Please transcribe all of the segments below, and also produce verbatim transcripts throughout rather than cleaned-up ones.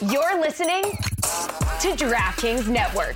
You're listening to DraftKings Network.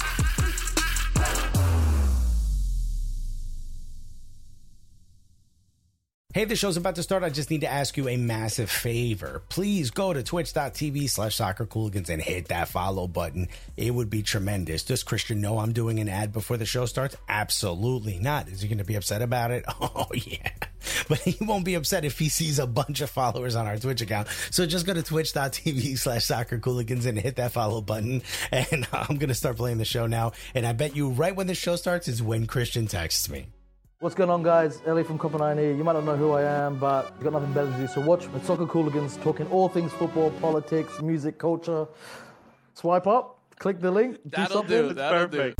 Hey, the show's about to start. I just need to ask you a massive favor. Please go to twitch.tv slash soccercooligans and hit that follow button. It would be tremendous. Does Christian know I'm doing an ad before the show starts? Absolutely not. Is he going to be upset about it? Oh, yeah. But he won't be upset if he sees a bunch of followers on our Twitch account. So just go to twitch.tv slash soccercooligans and hit that follow button. And I'm going to start playing the show now. And I bet you right when the show starts is when Christian texts me. What's going on, guys? Ellie from Copenhagen here. You might not know who I am, but you've got nothing better to do. So watch with Soccer Cooligans, talking all things football, politics, music, culture. Swipe up, click the link, do That'll something. do. That'll Perfect. do.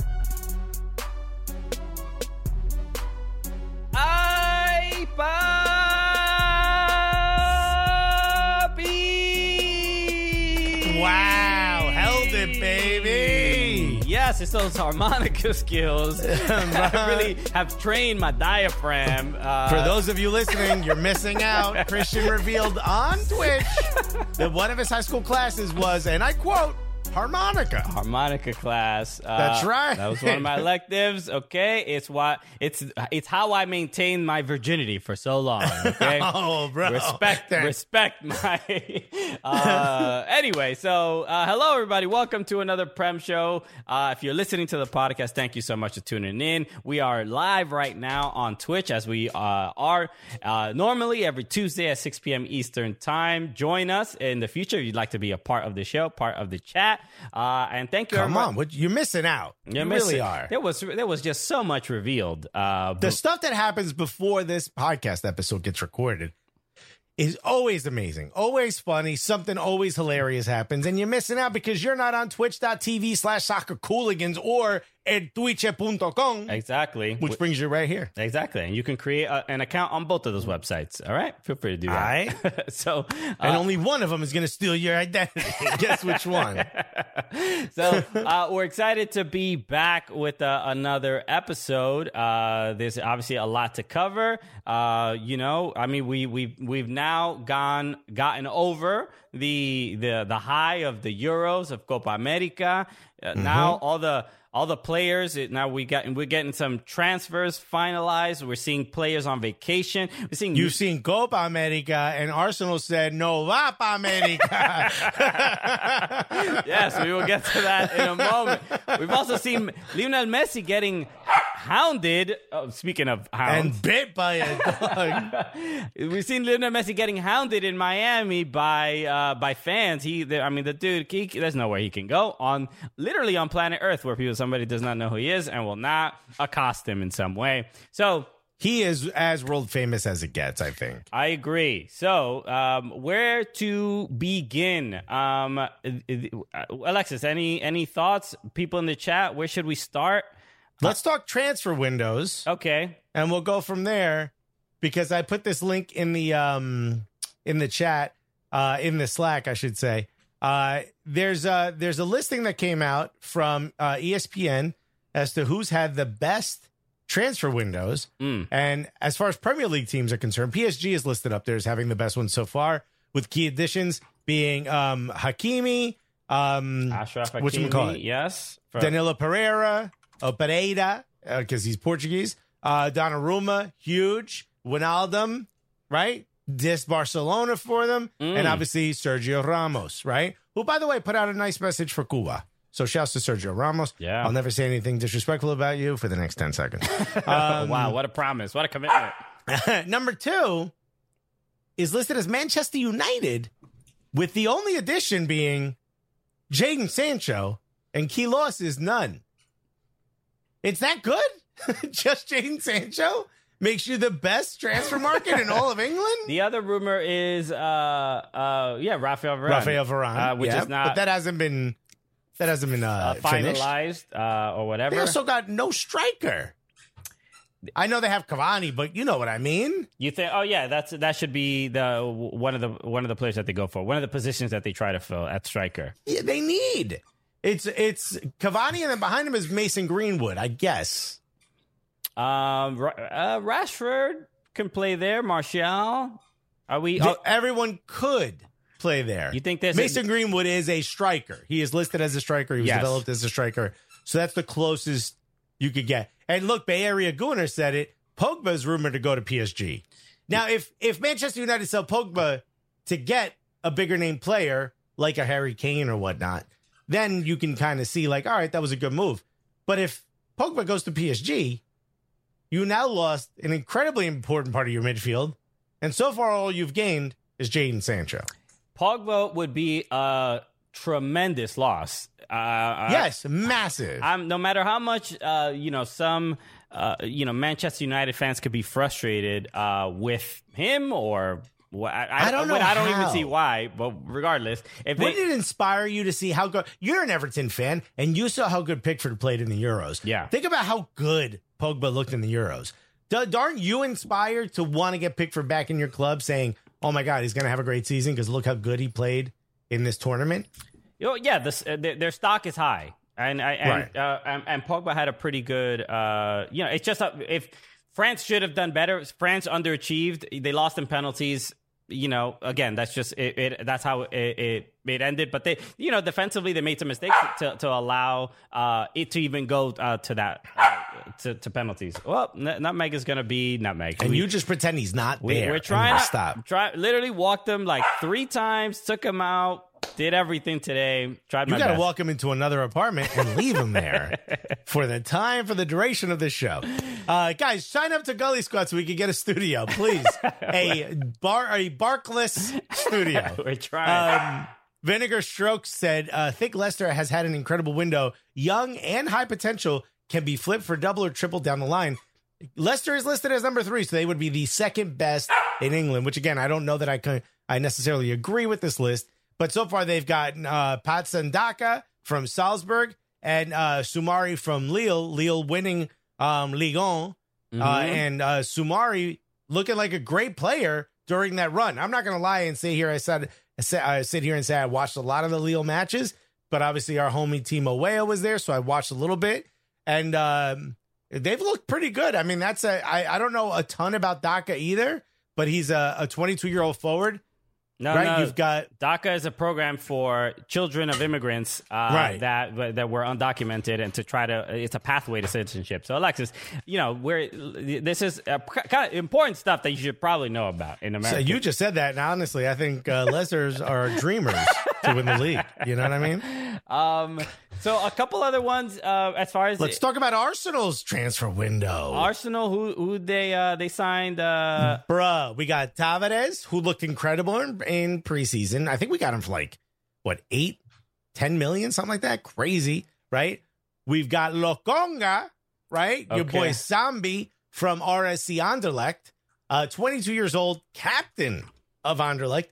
Ay, papi! Wow, held it, baby. Yes, it's those harmonica skills. I really have trained my diaphragm. Uh, For those of you listening, you're missing out. Christian revealed on Twitch that one of his high school classes was, and I quote, harmonica. harmonica class. Uh, That's right. That was one of my electives. Okay, it's what it's it's how I maintained my virginity for so long. Okay, Oh, bro. respect Thanks. respect my. uh, anyway, so uh, hello everybody, welcome to another Prem show. Uh, if you're listening to the podcast, thank you so much for tuning in. We are live right now on Twitch as we uh, are uh, normally every Tuesday at six p.m. Eastern time. Join us in the future if you'd like to be a part of the show, part of the chat. Uh, and thank you. Come everybody. on, what, you're missing out. You're you missing- really are. There was there was just so much revealed. Uh, The stuff that happens before this podcast episode gets recorded is always amazing, always funny. Something always hilarious happens, and you're missing out because you're not on twitch.tv slash soccercooligans or at twitch dot com, exactly. which brings you right here. Exactly. And you can create a, an account on both of those websites. All right? Feel free to do that. All right. so, And uh, only one of them is going to steal your identity. Guess which one? so uh, we're excited to be back with uh, another episode. Uh, there's obviously a lot to cover. Uh, you know, I mean, we we we've now gone gotten over the the the high of the Euros of Copa America. Uh, Mm-hmm. Now all the all the players. It, now we got we're getting some transfers finalized. We're seeing players on vacation. We're seeing You've seen Copa America, and Arsenal said, no va pa America. Yes, we will get to that in a moment. We've also seen Lionel Messi getting hounded. Oh, speaking of hounds, and bit by a dog. we've seen Lionel Messi getting hounded in Miami by uh, by fans. He, the, I mean, the dude, he, there's nowhere he can go on, literally on planet Earth, where people somebody does not know who he is and will not accost him in some way. So. He is as world famous as it gets, I think. I agree. So, um, where to begin? Um, Alexis, any any thoughts? People in the chat, where should we start? Let's talk transfer windows, Okay. and we'll go from there. Because I put this link in the um in the chat, uh, in the Slack, I should say. Uh, there's a there's a listing that came out from uh, E S P N as to who's had the best transfer windows. Mm. And as far as Premier League teams are concerned, P S G is listed up there as having the best one so far, with key additions being um, Hakimi, um, Ashraf whatchamacallit? Hakimi, yes. For- Danilo Pereira, uh, Pereira, because he's Portuguese, uh, Donnarumma, huge, Wijnaldum, right? This Barcelona for them, Mm. and obviously Sergio Ramos, right? Who, by the way, put out a nice message for Cuba. So shouts to Sergio Ramos. Yeah. I'll never say anything disrespectful about you for the next ten seconds. Um, wow, what a promise. What a commitment. Number two is listed as Manchester United, with the only addition being Jadon Sancho, and Queiroz is none. It's that good? Just Jadon Sancho makes you the best transfer market in all of England? The other rumor is, uh, uh, yeah, Rafael Varane. Rafael Varane, Uh, which yeah, is not but that hasn't been that hasn't been uh, uh, finished. finalized uh, or whatever. They also got no striker. I know they have Cavani, but you know what I mean. You think? Oh yeah, that's that should be the one of the one of the players that they go for. One of the positions that they try to fill at striker. Yeah, they need. It's it's Cavani, and then behind him is Mason Greenwood, I guess. Um, Ra- uh, Rashford can play there. Martial. Are we? Th- Oh, Everyone could. play there. You think there's Mason a- Greenwood is a striker. He is listed as a striker. He was Yes. developed as a striker. So that's the closest you could get. And look, Bay Area Gooner said it. Pogba is rumored to go to P S G. Now, if if Manchester United sell Pogba to get a bigger name player like a Harry Kane or whatnot, then you can kind of see like, all right, that was a good move. But if Pogba goes to P S G, you now lost an incredibly important part of your midfield. And so far, all you've gained is Jadon Sancho. Pogba would be a tremendous loss. Uh, Yes, massive. I'm, no matter how much, uh, you know, some, uh, you know, Manchester United fans could be frustrated uh, with him or wh- I, I don't know but I don't how. even see why. But regardless, if they, Wouldn't it inspire you to see how good you're an Everton fan and you saw how good Pickford played in the Euros? Yeah. Think about how good Pogba looked in the Euros. D- aren't you inspired to want to get Pickford back in your club saying, oh my God, he's going to have a great season because look how good he played in this tournament? you know, yeah, this, uh, their, their stock is high. And I and, Right. uh, and and Pogba had a pretty good, uh, you know, it's just a, if France should have done better. France underachieved. They lost in penalties. You know, again, that's just it. it that's how it, it it ended. But they, you know, defensively they made some mistakes to to allow uh, it to even go uh, to that uh, to, to penalties. Well, N- Nutmeg is gonna be Nutmeg, And we, you just pretend he's not we, there. we're and trying you to stop. Try literally walked them like three times, took him out. Did everything today. Tried You my got to best. walk him into another apartment and leave him there for the time, for the duration of the show. Uh, guys, sign up to Gully Squad so we can get a studio, please. a bar, a barkless studio. We're trying. Um, Vinegar Strokes said, uh, think Leicester has had an incredible window. Young and high potential can be flipped for double or triple down the line. Leicester is listed as number three, so they would be the second best in England, which again, I don't know that I can, I necessarily agree with this list. But so far, they've gotten uh, Patson Daka from Salzburg and uh, Soumare from Lille, Lille winning um, Ligue one. Mm-hmm. Uh, and uh, Soumare looking like a great player during that run. I'm not going to lie and say here, I said, I, said, I sit here and say I watched a lot of the Lille matches, but obviously our homie Timo Weah was there, so I watched a little bit. And um, they've looked pretty good. I mean, that's a, I, I don't know a ton about Daka either, but he's a, a twenty-two-year-old forward. No, right, no. you've got DACA is a program for children of immigrants uh, Right. that that were undocumented, and to try to it's a pathway to citizenship. So, Alexis, you know, we're this is uh, kind of important stuff that you should probably know about in America. So you just said that, and honestly, I think uh, Leicester's are dreamers to win the league. You know what I mean? um, so a couple other ones uh, as far as Let's talk about Arsenal's transfer window. Arsenal, who who they uh, they signed. Uh, Bruh, we got Tavares, who looked incredible in, in preseason. I think we got him for like, what, eight, ten million, something like that? Crazy, right? We've got Lokonga, right? Your Okay. boy Sambi from R S C Anderlecht, uh, twenty-two years old, captain of Anderlecht.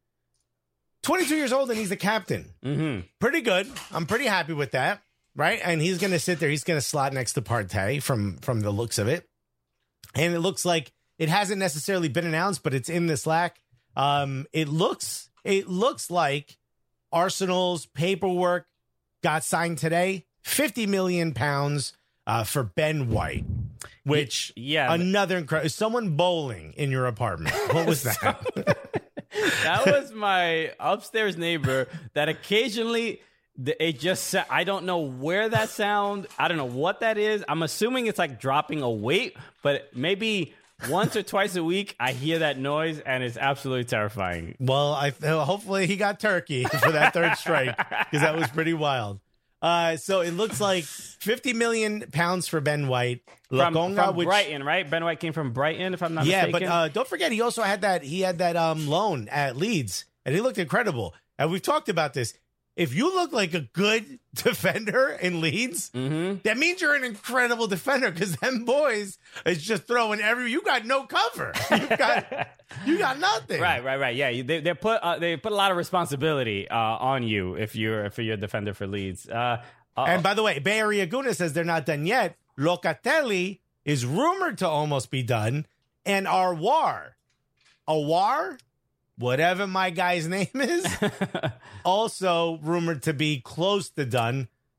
twenty-two years old, and he's the captain. mhm. Pretty good. I'm pretty happy with that, right? And he's going to sit there. He's going to slot next to Partey from from the looks of it. And it looks like it hasn't necessarily been announced, but it's in the Slack. Um, it looks it looks like Arsenal's paperwork got signed today. fifty million pounds uh, for Ben White, which Yeah. another incredible. Someone bowling in your apartment. What was that? That was my upstairs neighbor that occasionally th- it just sa- I don't know where that sound, I don't know what that is. I'm assuming it's like dropping a weight, but maybe once or twice a week I hear that noise and it's absolutely terrifying. Well, I uh, hopefully he got turkey for that third strike because that was pretty wild. Uh, so it looks like fifty million pounds for Ben White. From, Lokonga, from which, Brighton, right? Ben White came from Brighton, if I'm not yeah, mistaken. but uh, don't forget he also had that he had that um loan at Leeds, and he looked incredible. And we've talked about this. If you look like a good defender in Leeds, Mm-hmm. that means you're an incredible defender because them boys is just throwing every. You got no cover. You got you got nothing. Right, right, right. Yeah, you- they they put uh, they put a lot of responsibility uh, on you if you're if you're a defender for Leeds. Uh, uh, And by the way, Bay Area Guna says they're not done yet. Locatelli is rumored to almost be done. And Arwar, Awar, whatever my guy's name is, also rumored to be close to done.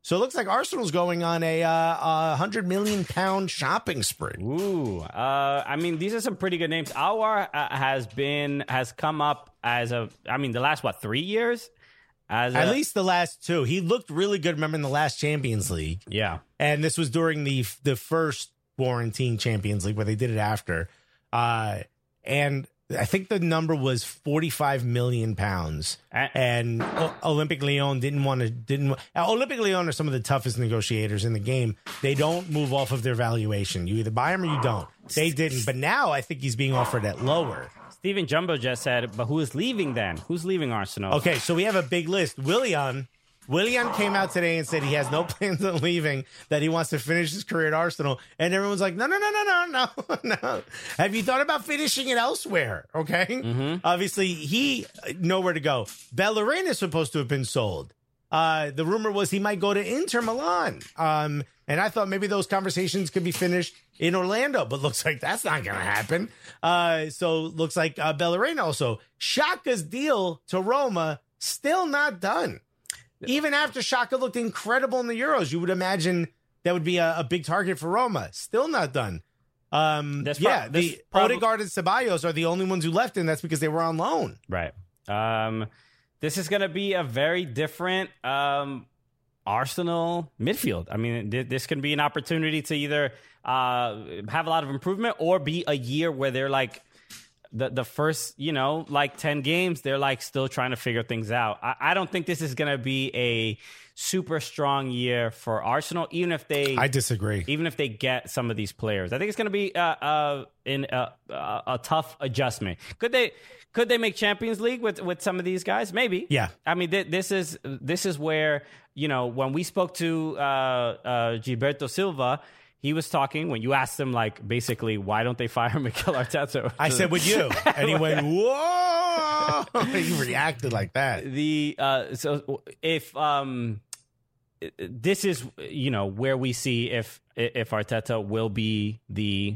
So it looks like Arsenal's going on a uh, one hundred million pound shopping spree. Ooh, uh, I mean, these are some pretty good names. Aouar uh, has been has come up as a, I mean, the last what three years, as At a, least the last two. He looked really good. Remember in the last Champions League, yeah, and this was during the the first quarantine Champions League where they did it after, uh, and I think the number was forty-five million pounds. And o- Olympic Lyon didn't want to, didn't, uh, Olympic Lyon are some of the toughest negotiators in the game. They don't move off of their valuation. You either buy them or you don't. They didn't. But now I think he's being offered at lower. Steven Jumbo just said, but who is leaving then? Who's leaving Arsenal? Okay, so we have a big list. Willian. Willian came out today and said he has no plans on leaving, that he wants to finish his career at Arsenal. And everyone's like, no, no, no, no, no, no, no. Have you thought about finishing it elsewhere? Okay. Mm-hmm. Obviously, he nowhere to go. Bellerin is supposed to have been sold. Uh, the rumor was he might go to Inter Milan. Um, and I thought maybe those conversations could be finished in Orlando, but looks like that's not going to happen. Uh, so looks like uh, Bellerin also. Xhaka's deal to Roma still not done. Even after Xhaka looked incredible in the Euros, you would imagine that would be a, a big target for Roma. Still not done. Um, That's yeah, prob- the that's prob- Odegaard and Ceballos are the only ones who left, and that's because they were on loan. Right. Um, this is going to be a very different um, Arsenal midfield. I mean, th- this can be an opportunity to either uh, have a lot of improvement or be a year where they're like, The the first, you know, like ten games, they're like still trying to figure things out. I, I don't think this is going to be a super strong year for Arsenal, even if they I disagree. even if they get some of these players. I think it's going to be uh, uh, in a, a, a tough adjustment. Could they could they make Champions League with, with some of these guys? Maybe. Yeah. I mean, th- this is this is where, you know, when we spoke to uh, uh, Gilberto Silva. He was talking when you asked him, like, basically, why don't they fire Mikel Arteta? I said, would you? And he went, whoa. He reacted like that. The uh, so if um, this is, you know, where we see if if Arteta will be the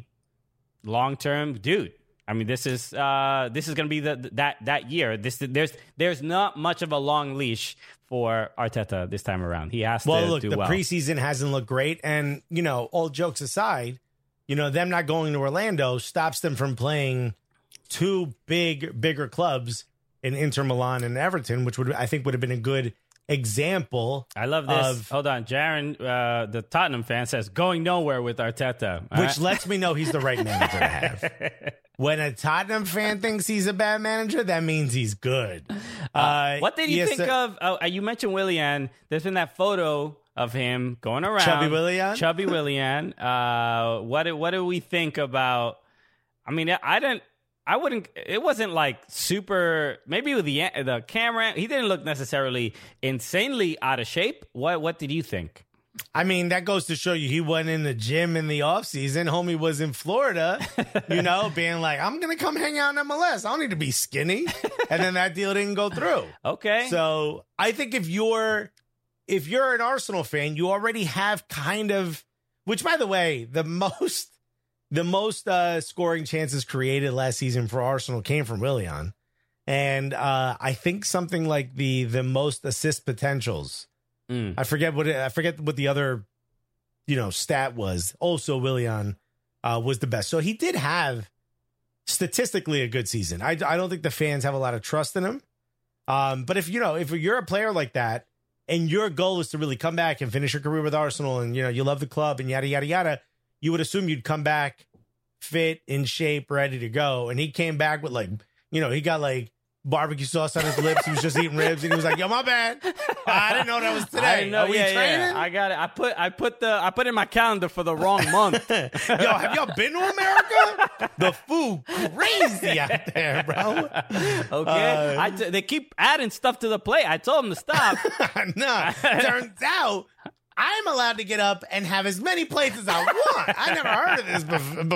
long term dude. I mean, this is uh, this is going to be the that that year. This there's there's not much of a long leash for Arteta this time around. He has well, to look, do the well. preseason hasn't looked great. And, you know, all jokes aside, you know, them not going to Orlando stops them from playing two big, bigger clubs in Inter Milan and Everton, which would I think would have been a good example. I love this. Of, Hold on. Jaron, uh, the Tottenham fan, says, going nowhere with Arteta. All which right? lets me know he's the right manager to have. When a Tottenham fan thinks he's a bad manager, that means he's good. Uh, What did you yes, think sir. of? Oh, you mentioned Willian. There's been that photo of him going around. Chubby Willian? Chubby Willian. Uh, what do, what do we think about? I mean, I didn't. I wouldn't. It wasn't like super. Maybe with the the camera, he didn't look necessarily insanely out of shape. What What did you think? I mean, that goes to show you he went in the gym in the offseason. Homie was in Florida, you know, being like, I'm going to come hang out in M L S. I don't need to be skinny. And then that deal didn't go through. Okay. So I think if you're if you're an Arsenal fan, you already have kind of, which, by the way, the most the most uh, scoring chances created last season for Arsenal came from Willian. And uh, I think something like the the most assist potentials. Mm. I forget what it, I forget what the other, you know, stat was. Also, Willian uh, was the best. So he did have statistically a good season. I, I don't think the fans have a lot of trust in him. Um, but if you know, if you're a player like that and your goal is to really come back and finish your career with Arsenal, and you know you love the club and yada yada yada, you would assume you'd come back fit, in shape, ready to go. And he came back with like, you know, he got like barbecue sauce on his lips. He was just eating ribs, and he was like, "Yo, my bad. I didn't know that was today. I didn't know. Are we yeah, training? yeah. I got it. I put I put the I put in my calendar for the wrong month. Yo, have y'all been to America? The food crazy out there, bro. Okay, Uh, I t- they keep adding stuff to the plate. I told them to stop. No, turns out I'm allowed to get up and have as many plates as I want. I never heard of this bef-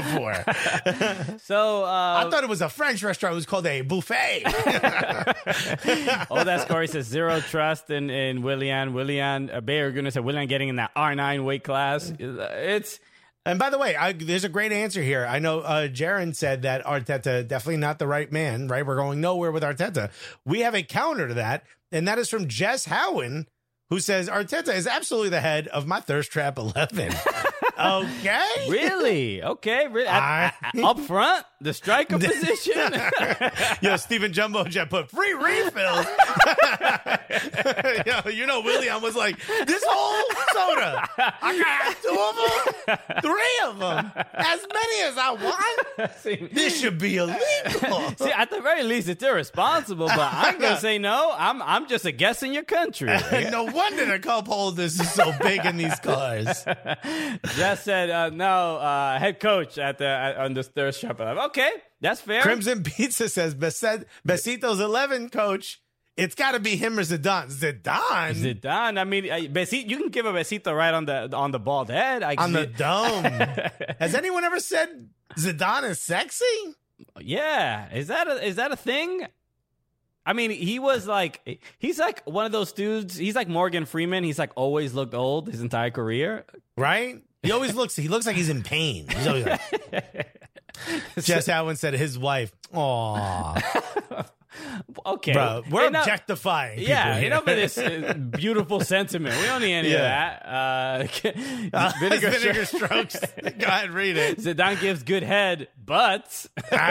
before. So uh, I thought it was a French restaurant. It was called a buffet. Oh, that Corey says zero trust in in Willian. Willian, uh, Bayer Gunnar said Willian getting in that R nine weight class. It's And by the way, I, there's a great answer here. I know uh, Jaron said that Arteta definitely not the right man, right? We're going nowhere with Arteta. We have a counter to that, and that is from Jess Howen, who says Arteta is absolutely the head of my thirst trap eleven. Okay. Really? Okay. Really? At, I- at- up front, the striker position. Yo, Stephen Jumbo Jet put free refills. Yo, you know, William was like, this whole soda, I got two of them, three of them, as many as I want. See, This should be illegal. see, at the very least, it's irresponsible. But I'm gonna say no. I'm I'm just a guess in your country. No wonder the cup holders is so big in these cars. Jess said uh, no. Uh, head coach at the at, on this third shop. Okay, that's fair. Crimson Pizza says, Beset, Besitos eleven, coach. It's got to be him or Zidane. Zidane? Zidane. I mean, uh, besito, you can give a besito right on the on the bald head. I On the see- dome. Has anyone ever said Zidane is sexy? Yeah, is that a, is that a thing? I mean, he was like, he's like one of those dudes. He's like Morgan Freeman. He's like always looked old his entire career. Right? He always looks, he looks like he's in pain. He's always like, Jess Allen said his wife, aw. Okay, Bro, we're Enough- objectifying people Yeah, here. enough of this uh, beautiful sentiment. We don't need any Yeah. of that. Uh, Uh, vinegar vinegar stro- strokes. Go ahead, read it. Zidane gives good head, but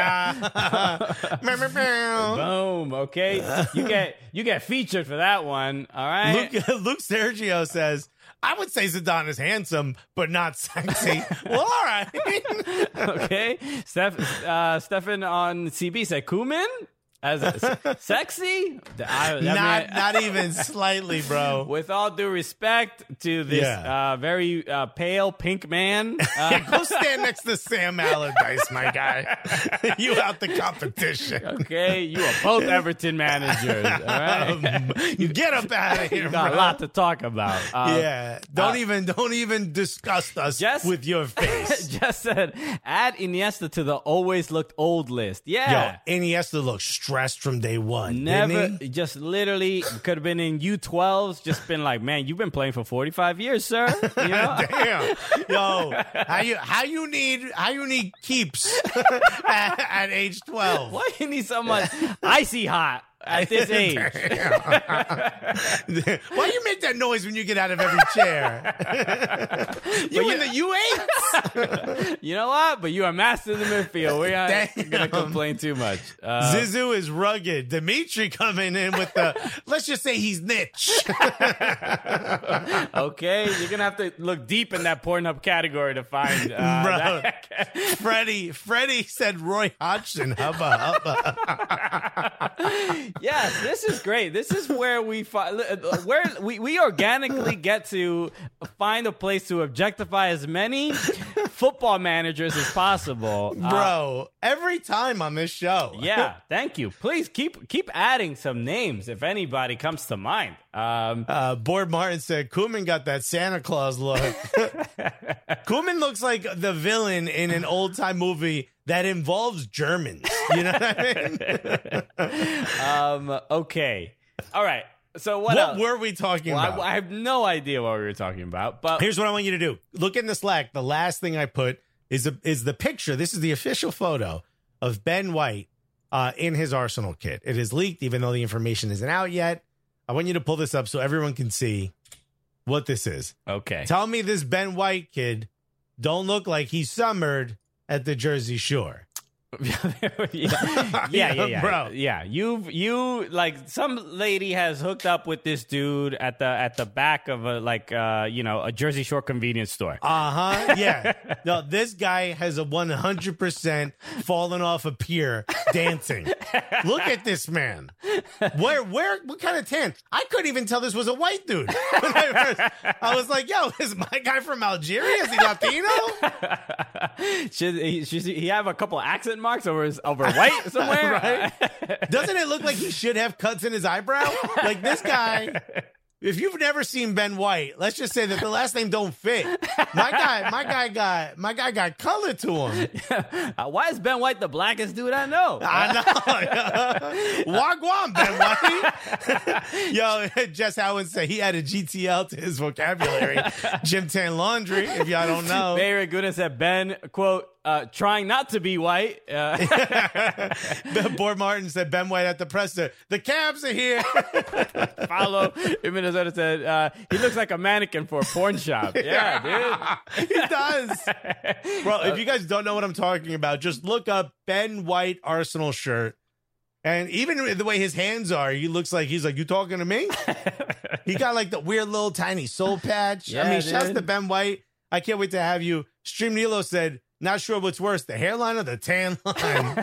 Ah. Meow, meow, meow. boom. Okay, you get you get featured for that one. All right. Luke, Luke Sergio says, I would say Zidane is handsome, but not sexy. Well, all right. Okay, Steph, uh, Stefan on C B said Koeman as s- sexy. I, I not, mean, not even slightly, bro. with all due respect to this Yeah. uh, very uh, pale pink man. Uh, Yeah, go stand next to Sam Allardyce, my guy. You out the competition. okay, you are both Everton managers. All right, Um, you get up out of here, you got bro. a lot to talk about. Uh, Yeah, don't uh, even don't even disgust us Just- with your face. Just said, add Iniesta to the always looked old list. Yeah. Yo, Iniesta looks stressed from day one. Never, didn't he? just literally could have been in U twelves, just been like, man, you've been playing for forty-five years, sir. You know? Damn, yo, how you how you need how you need keeps at, at age twelve? Why you need so much icy hot at this age? Why you make that noise when you get out of every chair? you in the U eight? You know what? But you are master in the midfield. We're not Damn. going to complain too much. Uh, Zizou is rugged. Dimitri coming in with the, let's just say he's niche. okay, you're going to have to look deep in that Pornhub category to find uh, Bro, that. Freddie, Freddie said Roy Hodgson. Hubba, hubba. Yes, this is great. This is where we fi- where we, we organically get to find a place to objectify as many football managers as possible. Uh, Bro, every time on this show. yeah, thank you. Please keep keep adding some names if anybody comes to mind. Um, Uh, Board Martin said Koeman got that Santa Claus look. Koeman looks like the villain in an old time movie that involves Germans. You know what I mean? um, okay, all right. So what, What else? were we talking Well, about? I, I have no idea what we were talking about. But Here's what I want you to do. Look in the Slack. The last thing I put is a, is the picture. This is the official photo of Ben White uh, in his Arsenal kit. It is leaked, even though the information isn't out yet. I want you to pull this up so everyone can see what this is. okay, Tell me this Ben White kid don't look like he summered at the Jersey Shore. yeah, yeah, yeah, yeah, Bro. yeah. You've you like some lady has hooked up with this dude at the at the back of a like uh you know a Jersey Shore convenience store. Uh huh. Yeah. No, this guy has a one hundred percent fallen off a pier dancing. Look at this man. Where, where, what kind of tan? I couldn't even tell this was a white dude. When I, first, I was like, yo, is my guy from Algeria? Is he Latino? should he should he have a couple accent marks over his over white somewhere? Right? Doesn't it look like he should have cuts in his eyebrow? Like this guy. If you've never seen Ben White, let's just say that the last name don't fit. My guy, my guy got my guy got color to him. Uh, why is Ben White the blackest dude I know? I know. Wagwan, Ben White. Yo, Jess Howard said he added G T L to his vocabulary. Gym Tan Laundry, if y'all don't know. Barry Gooden said Ben, quote, uh, trying not to be white. Uh, Board Martin said Ben White at the presser. The Cavs are here. Follow in Minnesota said uh, he looks like a mannequin for a porn shop. Yeah, dude. He does. Bro, if you guys don't know what I'm talking about, just look up Ben White Arsenal shirt. And even the way his hands are, he looks like he's like, you talking to me? He got like the weird little tiny soul patch. Yeah, I mean, shouts dude. to Ben White. I can't wait to have you. Stream Nilo said, not sure what's worse, the hairline or the tan line.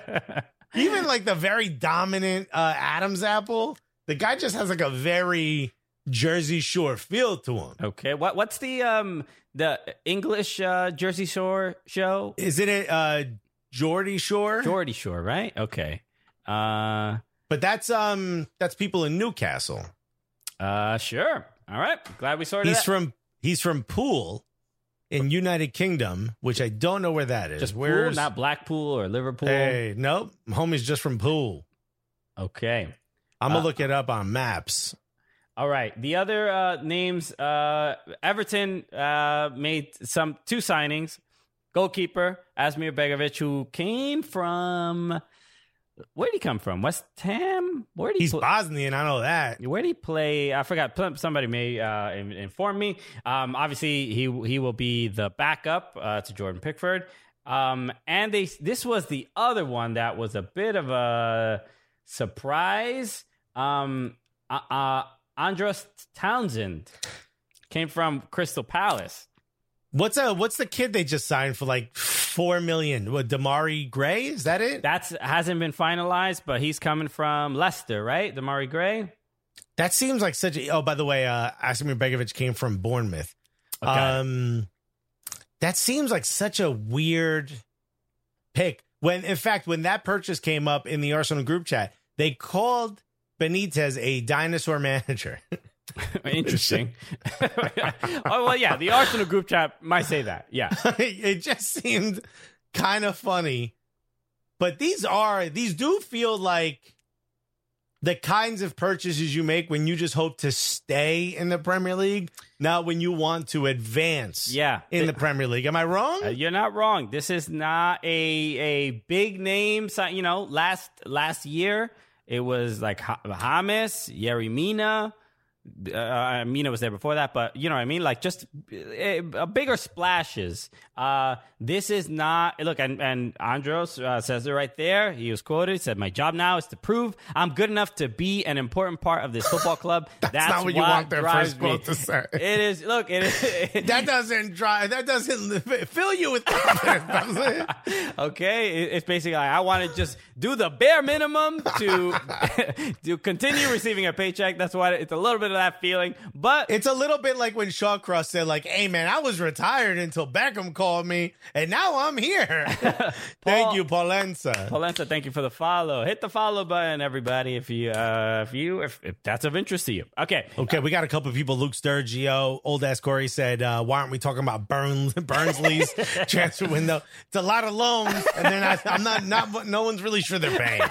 Even like the very dominant uh, Adam's apple, the guy just has like a very Jersey Shore feel to him. Okay, what what's the um the English uh, Jersey Shore show? Isn't it uh, Geordie Shore? Geordie Shore, right? Okay. Uh, But that's um that's people in Newcastle. uh, sure. All right. Glad we sorted He's that. from he's from Poole in United Kingdom, which I don't know where that is. Just Where's Poole, not Blackpool or Liverpool. Hey, nope. Homie's just from Poole. Okay. I'm gonna Uh, look it up on maps. All right. The other uh, names, uh, Everton uh, made some two signings. Goalkeeper Asmir Begovic, who came from, where did he come from? West Ham? Where did he He's pl- Bosnian, I know that. Where did he play? I forgot. Somebody may uh, in- inform me. Um, obviously, he he will be the backup uh, to Jordan Pickford. Um, and they this was the other one that was a bit of a surprise. Um, uh, uh, Andros Townsend came from Crystal Palace. What's uh what's the kid they just signed for like four million? What, Damari Gray? Is that it? That's hasn't been finalized, but he's coming from Leicester, right? Damari Gray. That seems like such a oh, by the way, uh Asmir Begovic came from Bournemouth. Okay. Um that seems like such a weird pick. When in fact, when that purchase came up in the Arsenal group chat, they called Benitez a dinosaur manager. Interesting. Oh well, yeah. The Arsenal group chat might say that. Yeah. It just seemed kind of funny. But these are these do feel like the kinds of purchases you make when you just hope to stay in the Premier League, not when you want to advance Yeah. in the Premier League. Am I wrong? Uh, you're not wrong. This is not a a big name. si- You know, last last year it was like Ha- James, Yerry Mina. Uh, Mina was there before that, but you know what I mean? Like just uh, uh, bigger splashes. Uh, this is not, look, and, and Andros uh, says it right there. He was quoted, said, my job now is to prove I'm good enough to be an important part of this football club. That's That's not what you want their drives first quote me." to say. It is, look, it is. That doesn't drive. That doesn't fill you with confidence, does it? Okay, it- it's basically like, I want to just do the bare minimum to to continue receiving a paycheck. That's why it's a little bit of that feeling, but It's a little bit like when Shawcross said, like, hey, man, I was retired until Beckham called me, and now I'm here. Thank you, Paulenza. Palenza, thank you for the follow. Hit the follow button, everybody, if you uh, if you if, if that's of interest to you. Okay, Okay, we got a couple of people. Luke Sturgio, Old Ass Corey said, uh, why aren't we talking about Burn, Burnsley's transfer window? It's a lot of loans, and they're not, I'm not, not, no one's really sure they're paying.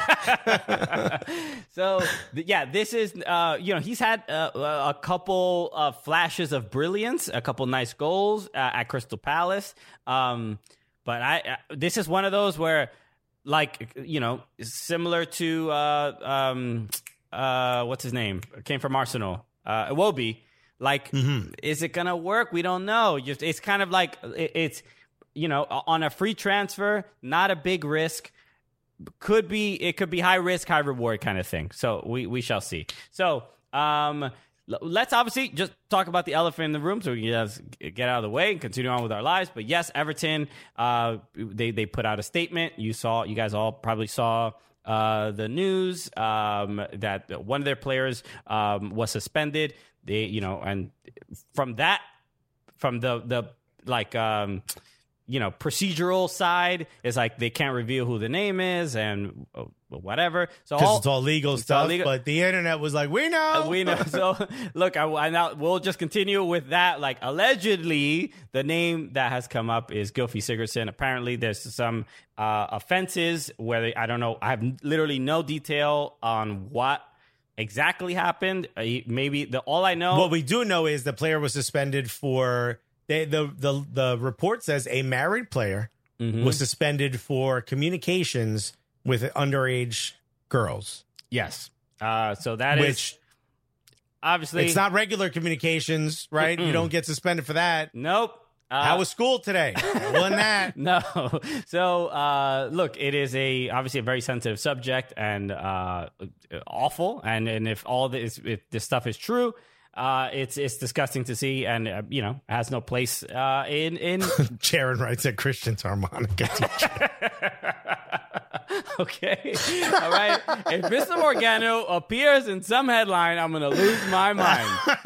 so th- yeah, this is uh, you know he's had uh, a couple of flashes of brilliance, a couple nice goals uh, at Crystal Palace. Um, but I uh, this is one of those where, like, you know, similar to uh, um, uh, what's his name? Came from Arsenal, uh, Iwobi. Like, is it gonna work? We don't know. Just it's kind of like it, it's you know on a free transfer, not a big risk. Could be it could be high risk, high reward kind of thing. So we we shall see. So um, l- let's obviously just talk about the elephant in the room, so we can just get out of the way and continue on with our lives. But yes, Everton, uh, they they put out a statement. You saw, you guys all probably saw uh, the news um, that one of their players um, was suspended. They, you know, and from that, from the the like. Um, you know, procedural side is like they can't reveal who the name is and uh, whatever. So Because all, it's all legal it's all stuff, legal. but the internet was like, we know. we know. So look, I, I now we'll just continue with that. Like allegedly, the name that has come up is Gylfi Sigurdsson. Apparently, there's some uh, offenses where they, I don't know. I have literally no detail on what exactly happened. Uh, he- maybe the all I know. What we do know is the player was suspended for, they, the, the, the report says a married player Mhm. was suspended for communications with underage girls, Yes. Uh, so that is which obviously it's not regular communications, right? You don't get suspended for that. Nope. Uh, How was school today? It wasn't that. No. So, uh, look, it is a obviously a very sensitive subject and uh, awful. And and if all this if this stuff is true, uh, it's it's disgusting to see, and uh, you know has no place uh, in in. Sharon writes at Christian's harmonica teacher. Okay. All right. If Mister Morgano appears in some headline, I'm going to lose my mind.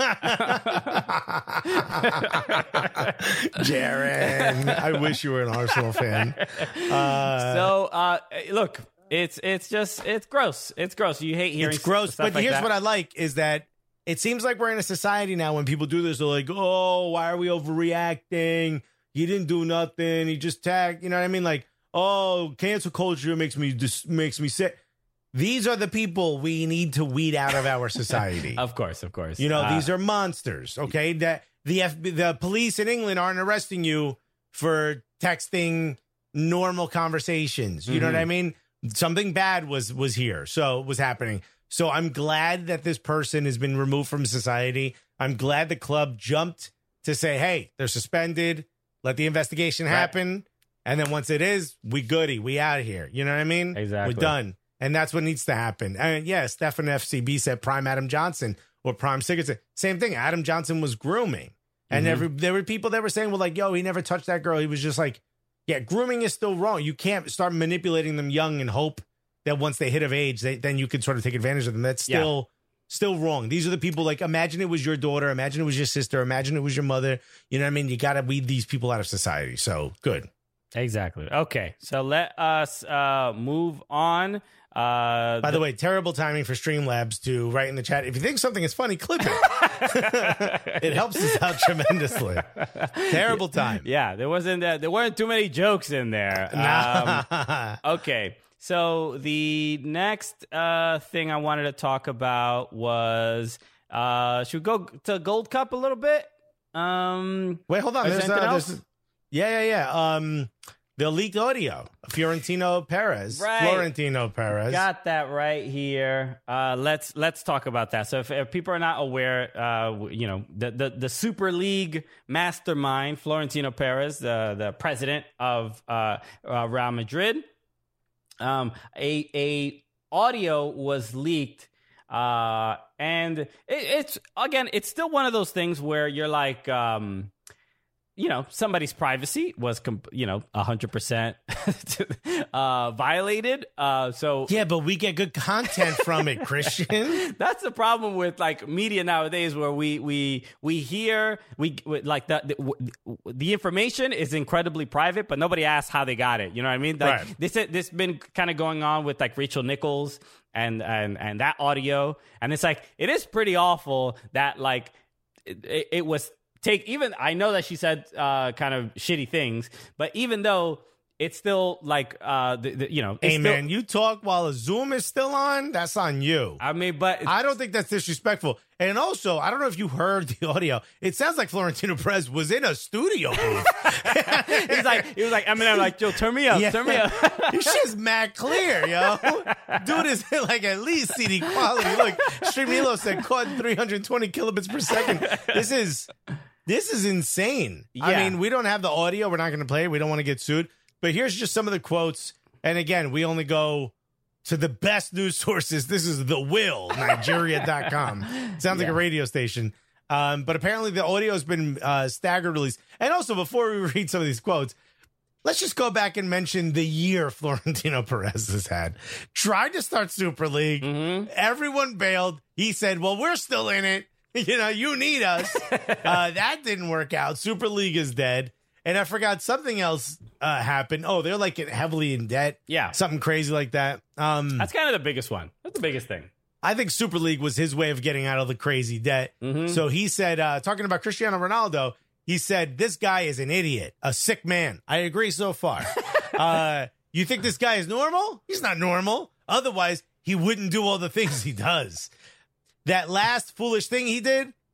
Jaron, I wish you were an Arsenal fan. Uh, So, uh, look, it's it's just it's gross. It's gross. You hate hearing it's gross, stuff but like here's that. what I like is that it seems like we're in a society now when people do this, they're like, oh, why are we overreacting? You didn't do nothing. You just tagged. You know what I mean? Like, oh, cancel culture makes me just makes me sick. These are the people we need to weed out of our society. Of course, of course. You know, Uh, these are monsters. Okay, that the F- the police in England aren't arresting you for texting normal conversations. You know what I mean? Something bad was was here, so was happening. So I'm glad that this person has been removed from society. I'm glad the club jumped to say, "Hey, they're suspended. Let the investigation happen." And then once it is, we goody, we out of here. You know what I mean? Exactly. We're done. And that's what needs to happen. And yeah, Stefan F C B said Prime Adam Johnson or Prime Sigurdsson. Same thing. Adam Johnson was grooming. And every, there were people that were saying, well, like, yo, he never touched that girl. He was just like, yeah, grooming is still wrong. You can't start manipulating them young and hope that once they hit of age, they, then you can sort of take advantage of them. That's still still wrong. These are the people, like, imagine it was your daughter. Imagine it was your sister. Imagine it was your mother. You know what I mean? You got to weed these people out of society. So good. Exactly. Okay. So let us uh, move on. Uh, By the way, terrible timing for Streamlabs to write in the chat. If you think something is funny, clip it. It helps us out tremendously. Terrible time. Yeah, there wasn't uh, there weren't too many jokes in there. Um, okay. So the next uh, thing I wanted to talk about was uh, should we go to Gold Cup a little bit? Um, Wait, hold on. is There's, there uh, anything there's, else? yeah, yeah, yeah. Um, the leaked audio. Fiorentino Perez. Right. Florentino Perez. Got that right here. Uh, let's let's talk about that. So if, if people are not aware, uh, you know, the, the the Super League mastermind, Florentino Perez, the the president of uh, uh, Real Madrid, um, a a audio was leaked, uh, and it, it's again, it's still one of those things where you're like. Um, You know, somebody's privacy was, comp- you know, one hundred percent uh, violated. Uh, so Yeah, but we get good content from it, Christian. that's the problem with like media nowadays, where we we we hear we like the the, the information is incredibly private, but nobody asks how they got it. You know what I mean? Like Right. this this been kind of going on with like Rachel Nichols and and and that audio, and it's like it is pretty awful that like it, it, it was. Take even I know that she said uh, kind of shitty things, but even though it's still like uh, the, the, you know, it's Hey, still, man, you talk while a Zoom is still on? That's on you. I mean, but I don't think that's disrespectful. And also, I don't know if you heard the audio. It sounds like Florentino Perez was in a studio booth. he's like he was like Eminem, like yo, turn me up, Yeah. turn me up. This shit's mad clear, yo. Dude is like at least C D quality. Look, Streamilo said caught three hundred twenty kilobits per second. This is this is insane. I Yeah. mean, we don't have the audio. We're not going to play it. We don't want to get sued. But here's just some of the quotes. And again, we only go to the best news sources. This is the will, Nigeria dot com. Sounds like a radio station. Um, but apparently the audio has been uh, staggered release. And also, before we read some of these quotes, let's just go back and mention the year Florentino Perez has had. Tried to start Super League. Mm-hmm. Everyone bailed. He said, well, we're still in it. You know, you need us. uh, that didn't work out. Super League is dead. And I forgot something else uh, happened. Oh, they're like heavily in debt. Yeah. Something crazy like that. Um, That's kind of the biggest one. That's the biggest thing. I think Super League was his way of getting out of the crazy debt. So he said, uh, talking about Cristiano Ronaldo, he said, this guy is an idiot, a sick man. I agree so far. uh, you think this guy is normal? He's not normal. Otherwise, he wouldn't do all the things he does. That last foolish thing he did,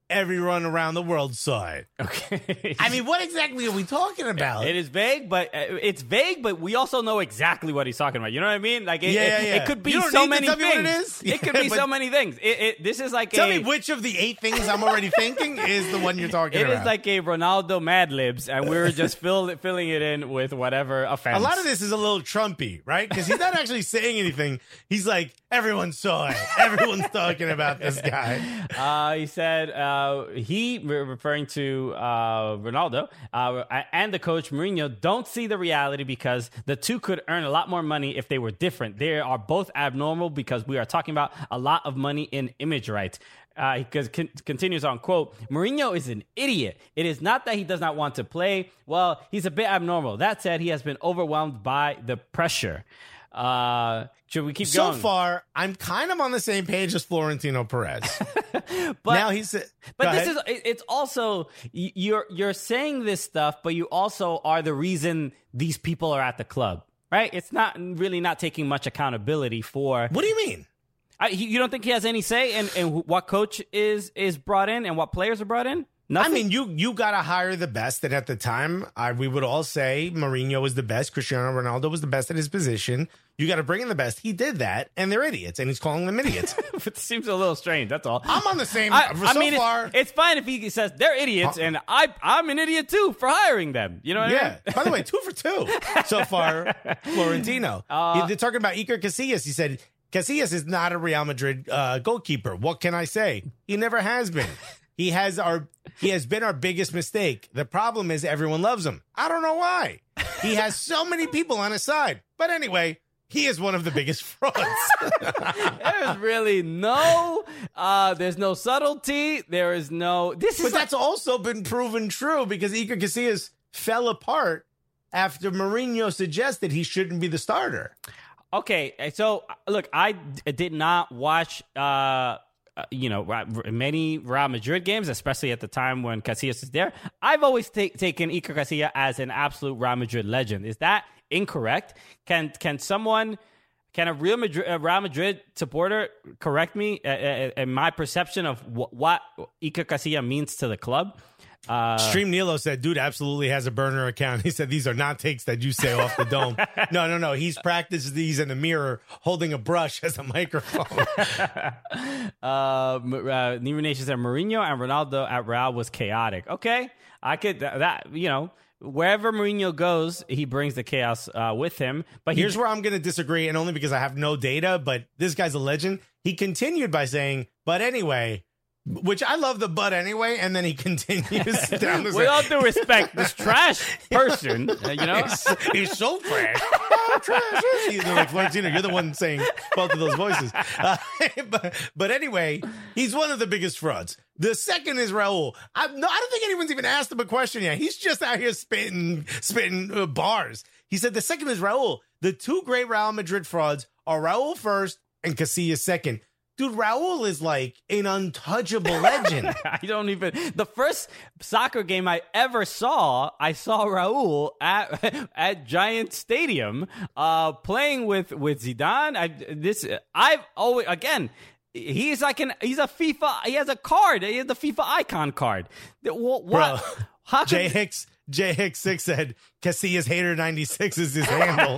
everyone around the world saw it. Okay. I mean, what exactly are we talking about? It is vague, but uh, it's vague, but we also know exactly what he's talking about. You know what I mean? Like, it, Yeah, yeah, it, yeah. it could be You don't so need to many tell me things. what it is? It could Yeah, be but- so many things. It, it, this is like Tell a. me which of the eight things I'm already thinking is the one you're talking It about. is like a Ronaldo Mad Libs, and we were just fill, filling it in with whatever offense. A lot of this is a little Trumpy, right? Because he's not actually saying anything. He's like, everyone saw it. Everyone's talking about this guy. Uh, he said uh, he, re- referring to uh, Ronaldo uh, and the coach Mourinho, don't see the reality because the two could earn a lot more money if they were different. They are both abnormal because we are talking about a lot of money in image rights. Uh, he con- continues on, quote, Mourinho is an idiot. It is not that he does not want to play. Well, he's a bit abnormal. That said, he has been overwhelmed by the pressure. Uh, should we keep So going? far, I'm kind of on the same page as Florentino Perez. But, now he's. but go this ahead. is, it- it's also, y- you're, you're saying this stuff, but you also are the reason these people are at the club, right? It's not really not taking much accountability for. What do you mean? I, he- you don't think he has any say in, in what coach is is brought in and what players are brought in? Nothing? I mean, you you got to hire the best. And at the time, I, we would all say Mourinho was the best. Cristiano Ronaldo was the best at his position. You got to bring in the best. He did that, and they're idiots, and he's calling them idiots. It seems a little strange. That's all. I'm on the same. I, so I mean, far, it's, it's fine if he says they're idiots, and I I'm an idiot too for hiring them. You know what I yeah. mean? By the way, two for two so far. Florentino. Uh, He- they're talking about Iker Casillas. He said Casillas is not a Real Madrid uh, goalkeeper. What can I say? He never has been. He has our he has been our biggest mistake. The problem is everyone loves him. I don't know why. He has so many people on his side. But anyway, he is one of the biggest frauds. There's really no, uh, there's no subtlety. There is no. This is But like- that's also been proven true because Iker Casillas fell apart after Mourinho suggested he shouldn't be the starter. okay. So look, I d- did not watch. Uh, uh, you know, Ra- many Real Madrid games, especially at the time when Casillas is there. I've always ta- taken Iker Casillas as an absolute Real Madrid legend. Is that incorrect? Can can someone, can a Real Madrid, a Real Madrid supporter correct me uh, uh, in my perception of wh- what Iker Casillas means to the club? Uh, Stream Nilo said, dude absolutely has a burner account. He said, these are not takes that you say off the dome. No, no, no. He's practiced these in the mirror holding a brush as a microphone. uh, M- uh, Neva Nation said Mourinho and Ronaldo at Real was chaotic. Okay, I could that, that you know wherever Mourinho goes, he brings the chaos uh, with him. But he, Here's where I'm going to disagree, and only because I have no data, but this guy's a legend. He continued by saying, but anyway, which I love the but anyway, and then he continues down the with all due respect, this trash person, uh, you know, He's, he's so trash. Oh, trash. You're like, Florentino, you're the one saying both of those voices. Uh, but, but anyway, he's one of the biggest frauds. The second is Raul. I, no, I don't think anyone's even asked him a question yet. He's just out here spitting, spitting uh, bars. He said the second is Raul. The two great Real Madrid frauds are Raul first and Casillas second. Dude, Raul is like an untouchable legend. I don't even. The first soccer game I ever saw, I saw Raul at at Giant Stadium, uh, playing with with Zidane. I this I've always again. He's like an he's a FIFA. He has a card. He has the FIFA icon card. What? what Bro, how Jay could, Hicks, Jay Hicks six said Casillas Hater ninety-six is his handle.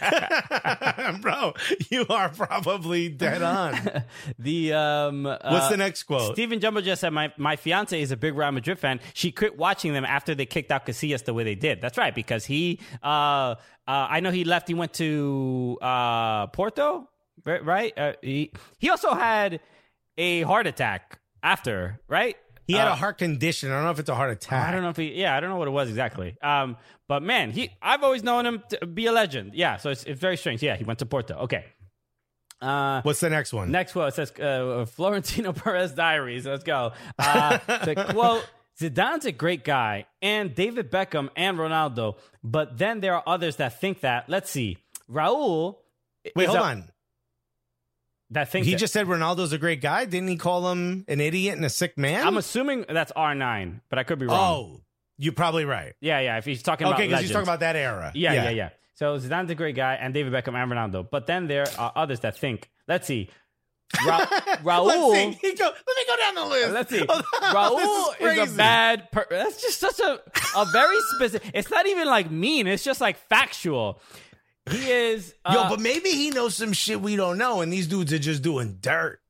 Bro, you are probably dead on. the um? What's uh, the next quote? Stephen Jumbo just said, my, my fiance is a big Real Madrid fan. She quit watching them after they kicked out Casillas the way they did. That's right, because he, uh, uh, I know he left. He went to uh, Porto, right? Uh, he, he also had a heart attack after, right? He had Uh, a heart condition. I don't know if it's a heart attack. I don't know if he, yeah, I don't know what it was exactly. Um, but man, he, I've always known him to be a legend. Yeah, so it's, it's very strange. Yeah, he went to Porto. Okay. Uh, What's the next one? Next quote says uh, Florentino Perez diaries. Let's go. Uh, the quote: Zidane's a great guy, and David Beckham and Ronaldo. But then there are others that think that. Let's see, Raul. Wait, is hold a- on. That think He that- just said Ronaldo's a great guy. Didn't he call him an idiot and a sick man? I'm assuming that's R nine, but I could be wrong. Oh, you're probably right. yeah, yeah. If he's talking about Okay, because he's legends. talking about that era. Yeah, yeah, yeah. So Zidane's a great guy, and David Beckham and Ronaldo. But then there are others that think, let's see, Ra- Raul. Let's see. Go, let me go down the list. Let's see. Oh, Raul is, is, is a bad. Per- That's just such a a very specific. It's not even like mean. It's just like factual. He is. Uh, Yo, but maybe he knows some shit we don't know, and these dudes are just doing dirt.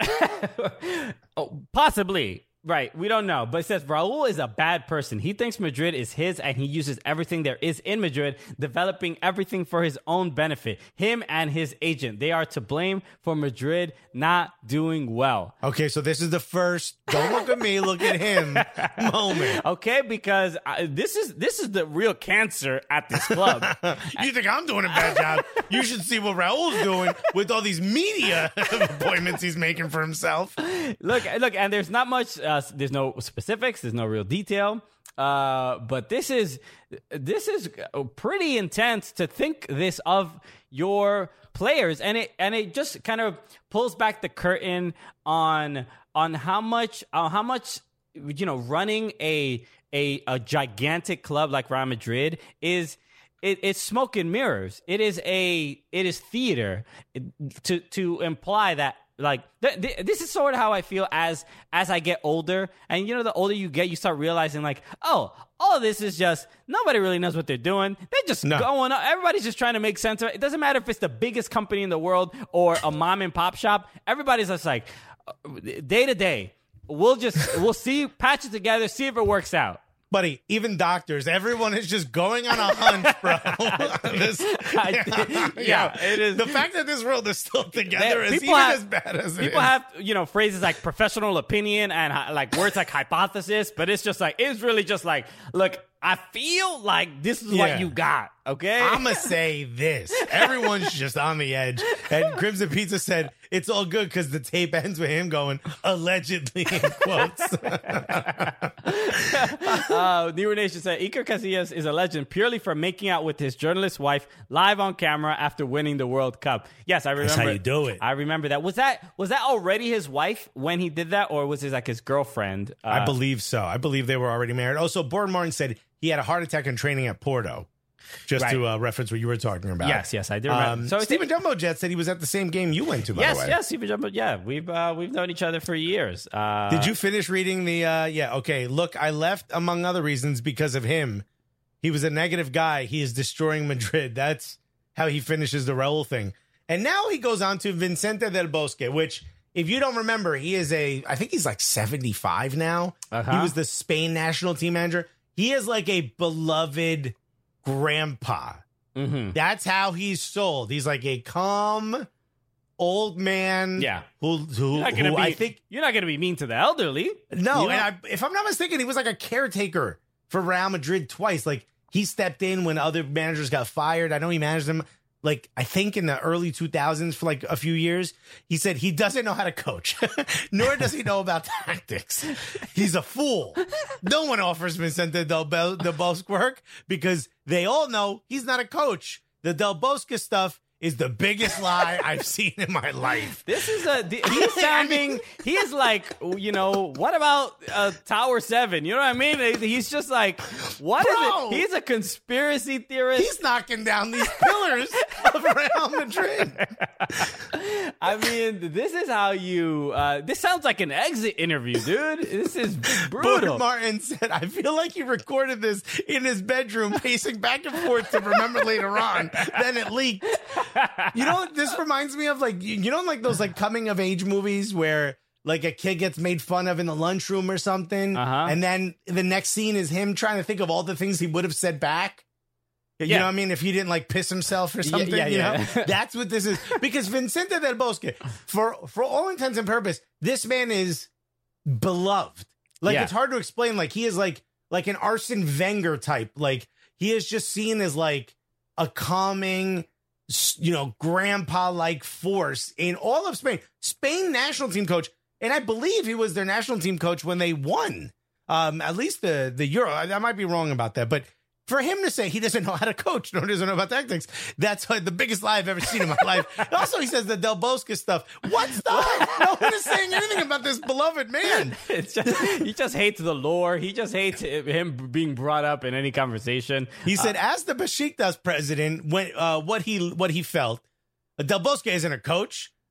oh, possibly. Right, we don't know, but it says Raul is a bad person. He thinks Madrid is his, and he uses everything there is in Madrid, developing everything for his own benefit. Him and his agent, they are to blame for Madrid not doing well. Okay, so this is the first "don't look at me, look at him" moment. Okay, because I, this is this is the real cancer at this club. You think I'm doing a bad job? You should see what Raul's doing with all these media appointments he's making for himself. Look, look, and there's not much. Uh, there's no specifics. There's no real detail. Uh, but this is this is pretty intense to think this of your players, and it and it just kind of pulls back the curtain on on how much uh, how much you know running a a a gigantic club like Real Madrid is. It, it's smoke and mirrors. It is a it is theater to to imply that. Like th- th- this is sort of how I feel as as I get older, and you know, the older you get, you start realizing like, oh, all of this is just nobody really knows what they're doing. They're just no. going up. Everybody's just trying to make sense of it. It doesn't matter if it's the biggest company in the world or a mom and pop shop. Everybody's just like day to day. We'll just we'll see, patch it together, see if it works out. Buddy, even doctors, everyone is just going on a hunt, bro. this, I think, yeah, it is. The fact that this world is still together They- is people even have- as bad as it People is. have, you know, phrases like professional opinion and hi- like words like hypothesis, but it's just like, it's really just like, look, I feel like this is Yeah. what you got, okay? I'm going to say this. Everyone's just on the edge. And Crimson Pizza said, it's all good because the tape ends with him going, allegedly, in quotes. uh, Newer Nation said, Iker Casillas is a legend purely for making out with his journalist wife live on camera after winning the World Cup. Yes, I remember. That's how you do it. I remember that. Was that was that already his wife when he did that, or was it like his girlfriend? Uh, I believe so. I believe they were already married. Also, Born Martin said he had a heart attack in training at Porto. Just Right. to uh, reference what you were talking about. Yes, yes, I do remember. Um, So it's- Stephen Jumbo Jet said he was at the same game you went to, by Yes, the way. yes, Stephen Jumbo. Yeah, we've uh, we've known each other for years. Uh, Did you finish reading the, uh, yeah, okay. Look, I left, among other reasons, because of him. He was a negative guy. He is destroying Madrid. That's how he finishes the Raul thing. And now he goes on to Vicente del Bosque, which, if you don't remember, he is a, I think he's like seventy-five now. Uh-huh. He was the Spain national team manager. He is like a beloved grandpa. Mm-hmm. That's how he's sold. He's like a calm old man. Yeah. Who, who, You're not gonna who be, I think, you're not going to be mean to the elderly. no, You know? and I, if I'm not mistaken, he was like a caretaker for Real Madrid twice. Like, he stepped in when other managers got fired. I know he managed them, like, I think in the early two thousands for like a few years. He said he doesn't know how to coach, nor does he know about tactics. He's a fool. No one offers Vicente Del, Bel- Del Bosque work because they all know he's not a coach. The Del Bosque stuff is the biggest lie I've seen in my life. This is a he's sounding he is like, you know, what about uh, Tower seven? You know what I mean? He's just like, what is Bro! it? He's a conspiracy theorist. He's knocking down these pillars of Real Madrid. I mean, this is how you uh, this sounds like an exit interview, dude. This is brutal. Bernard Martin said, I feel like he recorded this in his bedroom, pacing back and forth to remember later on. Then it leaked. You know what this reminds me of? Like, you you know, like those like coming of age movies where like a kid gets made fun of in the lunchroom or something. Uh-huh. And then the next scene is him trying to think of all the things he would have said back. You Yeah. know what I mean? If he didn't like piss himself or something, yeah, you know, yeah. that's what this is. Because Vicente del Bosque, for for all intents and purpose, this man is beloved. Like, Yeah. it's hard to explain. Like, he is like like an Arsene Wenger type. Like, he is just seen as like a calming, you know, grandpa like force in all of Spain. Spain national team coach, and I believe he was their national team coach when they won. Um, at least the the Euro. I, I might be wrong about that, but for him to say he doesn't know how to coach, nor doesn't know about tactics, that's like the biggest lie I've ever seen in my life. Also, he says the Del Bosque stuff. What stuff? No one is saying anything about this beloved man. It's just, he just hates the lore. He just hates him being brought up in any conversation. He said, as the Besiktas president, when uh, what he what he felt, Del Bosque isn't a coach,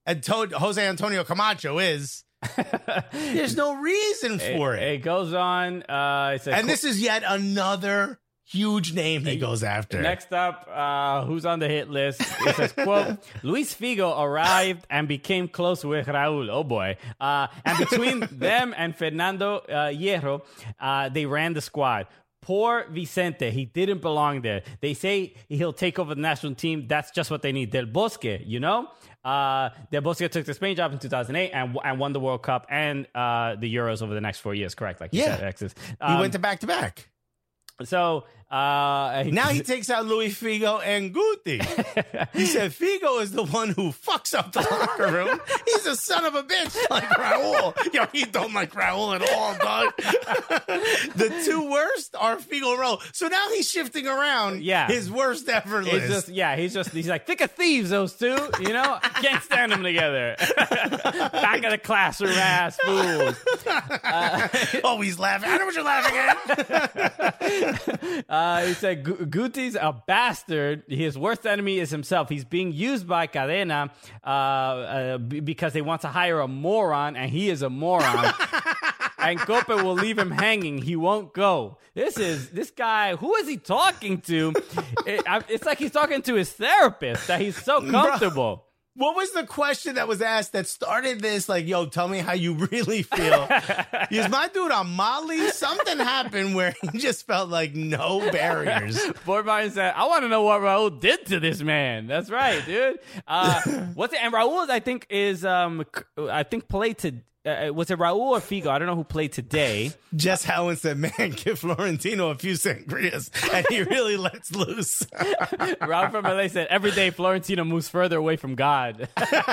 Anto- Jose Antonio Camacho is. There's no reason for it, it. It goes on. Uh, it says, And this is yet another huge name he goes after. Next up, uh, who's on the hit list? It says, quote, Luis Figo arrived and became close with Raul. Oh, boy. Uh, and between them and Fernando uh, Hierro, uh, they ran the squad. Poor Vicente. He didn't belong there. They say he'll take over the national team. That's just what they need. Del Bosque, you know? Uh, Del Bosque took the Spain job in two thousand eight and, and won the World Cup and uh, the Euros over the next four years, correct? Like you Yeah. said, Alexis. He Um, went to back-to-back. So... Uh, Now he takes out Luis Figo and Guti. He said Figo is the one who fucks up the locker room. He's a son of a bitch like Raul. Yo, he don't like Raul at all, dog. The two worst are Figo and Raul. So now he's shifting around Yeah. his worst ever list. It's just, yeah, he's just, he's like, thick of thieves, those two, you know? I can't stand them together. Back of the classroom ass fools. oh, he's laughing. I know what you're laughing at. Uh, he said, Gu- Guti's a bastard. His worst enemy is himself. He's being used by Cadena uh, uh, b- because they want to hire a moron, and he is a moron. And Cope will leave him hanging. He won't go. This is, this guy, who is he talking to? It, I, it's like he's talking to his therapist, that he's so comfortable. What was the question that was asked that started this? Like, yo, tell me how you really feel. Is my dude on Molly? Something happened where he just felt like no barriers. Boy Martin said, I want to know what Raul did to this man. That's right, dude. Uh, what's it? And Raul, I think, is, um, I think, played to, uh, was it Raul or Figo? I don't know who played today. Jess Howen said, man, give Florentino a few sangrias, and he really lets loose. Raul from L A said, every day Florentino moves further away from God.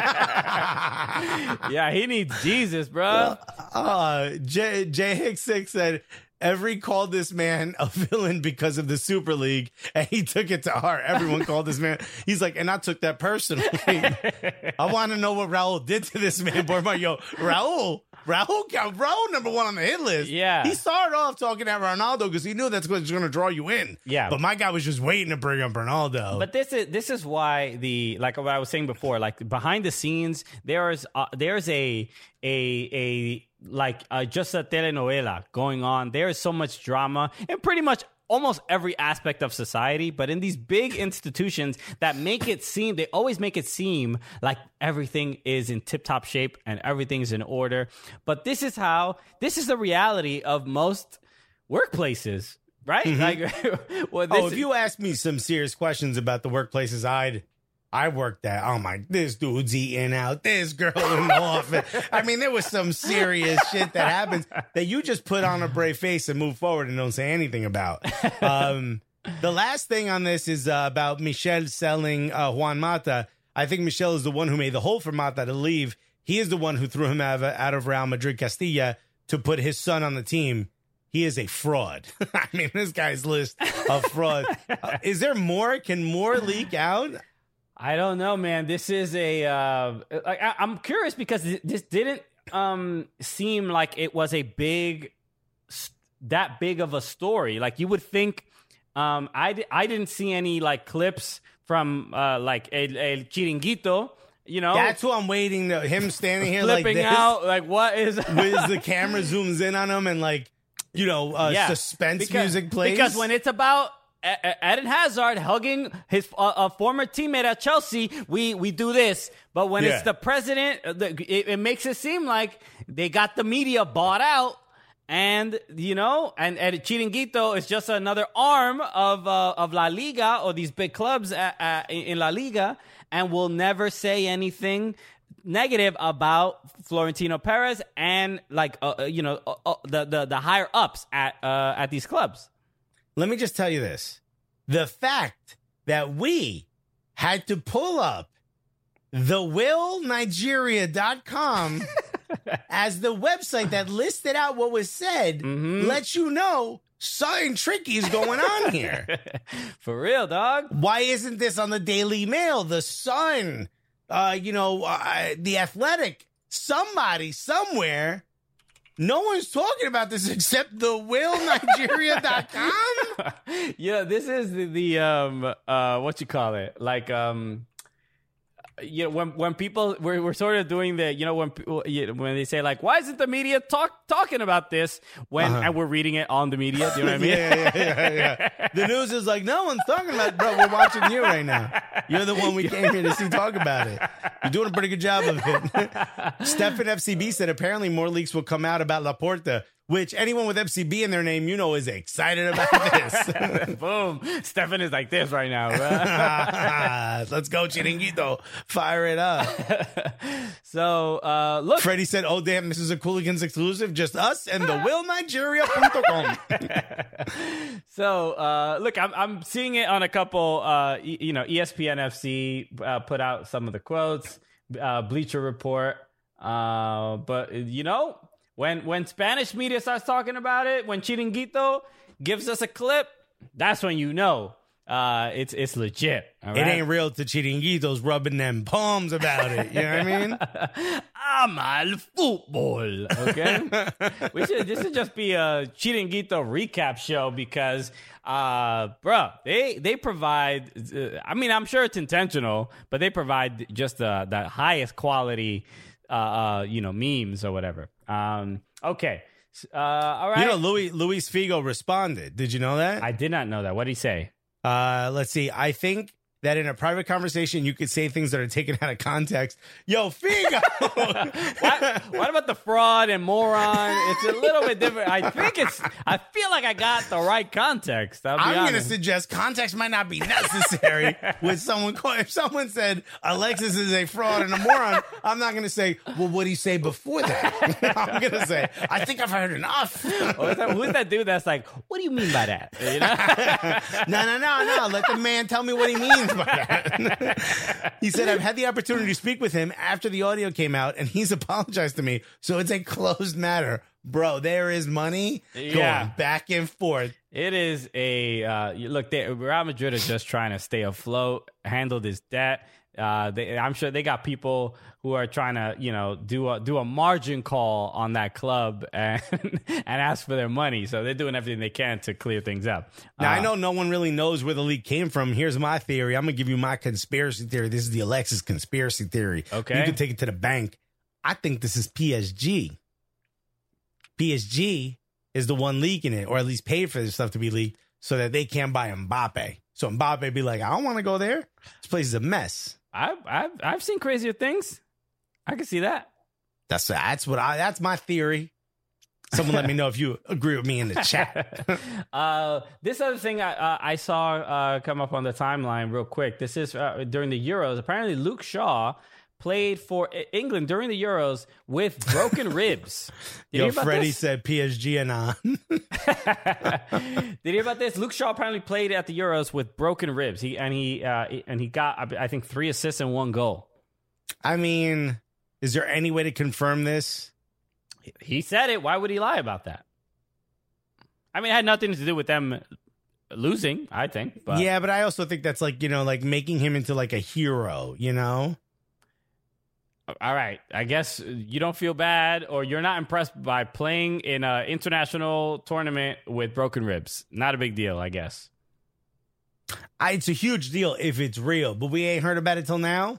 Yeah, he needs Jesus, bro. Uh, J, J Hicks six said, every called this man a villain because of the Super League, and he took it to heart. Everyone called this man. He's like, and I took that personally. I want to know what Raul did to this man. Boy, my yo, Raul, Raul, Raul, number one on the hit list. Yeah. He started off talking at Ronaldo because he knew that's what's going to draw you in. Yeah. But my guy was just waiting to bring up Ronaldo. But this is this is why the like what I was saying before, like behind the scenes, there is uh, there's a a a like uh, just a telenovela going on. There is so much drama in pretty much almost every aspect of society, but in these big institutions that make it seem, they always make it seem like everything is in tip-top shape and everything is in order. But this is how, this is the reality of most workplaces, right? Mm-hmm. Like, well, this oh, if you ask me some serious questions about the workplaces I'd I worked at, oh my, this dude's eating out, this girl in the office. I mean, there was some serious shit that happens that you just put on a brave face and move forward and don't say anything about. Um, the last thing on this is uh, about Michel selling uh, Juan Mata. I think Michel is the one who made the hole for Mata to leave. He is the one who threw him out of, out of Real Madrid Castilla to put his son on the team. He is a fraud. I mean, this guy's list of fraud. Uh, is there more? Can more leak out? I don't know, man. This is a. Uh, I, I'm curious because this didn't um, seem like it was a big, that big of a story. Like you would think. Um, I I didn't see any like clips from uh, like El, El Chiringuito. You know, that's who I'm waiting. To, him standing here flipping like this, out. Like what is? With the camera zooms in on him and like you know uh, yeah. suspense because, music plays. Because when it's about Eden Hazard hugging his uh, a former teammate at Chelsea, we we do this. But when Yeah. it's the president, the, it, it makes it seem like they got the media bought out, and you know, and, and Chiringuito is just another arm of uh, of La Liga or these big clubs at, at, in La Liga, and will never say anything negative about Florentino Perez and like uh, you know uh, uh, the, the the higher ups at uh, at these clubs. Let me just tell you this. The fact that we had to pull up the will nigeria dot com as the website that listed out what was said Mm-hmm. lets you know something tricky is going on here. For real, dog. Why isn't this on the Daily Mail, the Sun, uh, you know, uh, the Athletic, somebody, somewhere? No one's talking about this except the will nigeria dot com. Yeah, this is the, the um uh what you call it? Like um you know, when when people we're, we're sort of doing the, you know, when people, you know, when they say like, why isn't the media talk talking about this when Uh-huh. and we're reading it on the media? Do you know what I mean? yeah, yeah, yeah, yeah. The news is like, no one's talking about it, bro. We're watching you right now. You're the one we came here to see talk about it. You're doing a pretty good job of it. Stefan F C B said apparently more leaks will come out about Laporta, which anyone with F C B in their name, you know, is excited about this. Boom. Stefan is like this right now. Let's go, Chiringuito. Fire it up. So, uh, look. Freddie said, oh, damn, this is a Cooligans exclusive. Just us and the will nigeria dot com. So, uh, look, I'm I'm seeing it on a couple, uh, e- you know, E S P N F C uh, put out some of the quotes, uh, Bleacher Report. Uh, but, you know, when when Spanish media starts talking about it, when Chiringuito gives us a clip, that's when you know uh, it's it's legit. All It right? ain't real to Chiringuito's rubbing them palms about it. You know what I mean? I'm al football. Okay, we should. This should just be a Chiringuito recap show because, uh, bruh, they they provide. Uh, I mean, I'm sure it's intentional, but they provide just the the highest quality, uh, uh you know, memes or whatever. Um, okay, uh, all right. You know, Louis Luis Figo responded. Did you know that? I did not know that. What did he say? Uh, let's see. I think that in a private conversation, you could say things that are taken out of context. Yo, Figo! what, what about the fraud and moron? It's a little bit different. I think it's, I feel like I got the right context. I'll be I'm going to honest. suggest context might not be necessary with someone. call- If someone said Alexis is a fraud and a moron, I'm not going to say, well, what did he say before that? I'm going to say, I think I've heard enough. Who's that, who's that dude that's like, what do you mean by that? You know? No, no, no, no. Let the man tell me what he means by that. He said, I've had the opportunity to speak with him after the audio came out, and he's apologized to me. So it's a closed matter. Bro, there is money Yeah. going back and forth. It is a uh, you- look. They, Real Madrid are just trying to stay afloat, handle this debt. Uh, they, I'm sure they got people who are trying to, you know, do a do a margin call on that club and and ask for their money. So they're doing everything they can to clear things up. Now, Uh, I know no one really knows where the leak came from. Here's my theory. I'm going to give you my conspiracy theory. This is the Alexis conspiracy theory. Okay. You can take it to the bank. I think this is P S G. P S G is the one leaking it, or at least paid for this stuff to be leaked so that they can buy Mbappe. So Mbappe be like, I don't want to go there. This place is a mess. I've, I've I've seen crazier things. I can see that. That's that's what I that's my theory. Someone let me know if you agree with me in the chat. uh, this other thing I, uh, I saw uh, come up on the timeline real quick. This is uh, during the Euros. Apparently, Luke Shaw played for E- England during the Euros with broken ribs. Did you Yo, hear about Freddie this? said P S G and on. Did you hear about this? Luke Shaw apparently played at the Euros with broken ribs. He and he uh, and he got I think three assists and one goal. I mean, is there any way to confirm this? He said it. Why would he lie about that? I mean, it had nothing to do with them losing, I think. But. Yeah, but I also think that's like, you know, like making him into like a hero, you know? All right. I guess you don't feel bad or you're not impressed by playing in an international tournament with broken ribs. Not a big deal, I guess. I, it's a huge deal if it's real, but we ain't heard about it till now.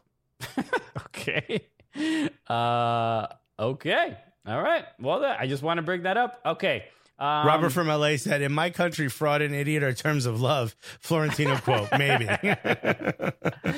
Okay. Uh, okay. All right. Well, I just want to bring that up. Okay. Um, Robert from L A said, in my country, fraud and idiot are terms of love. Florentino quote, maybe. uh,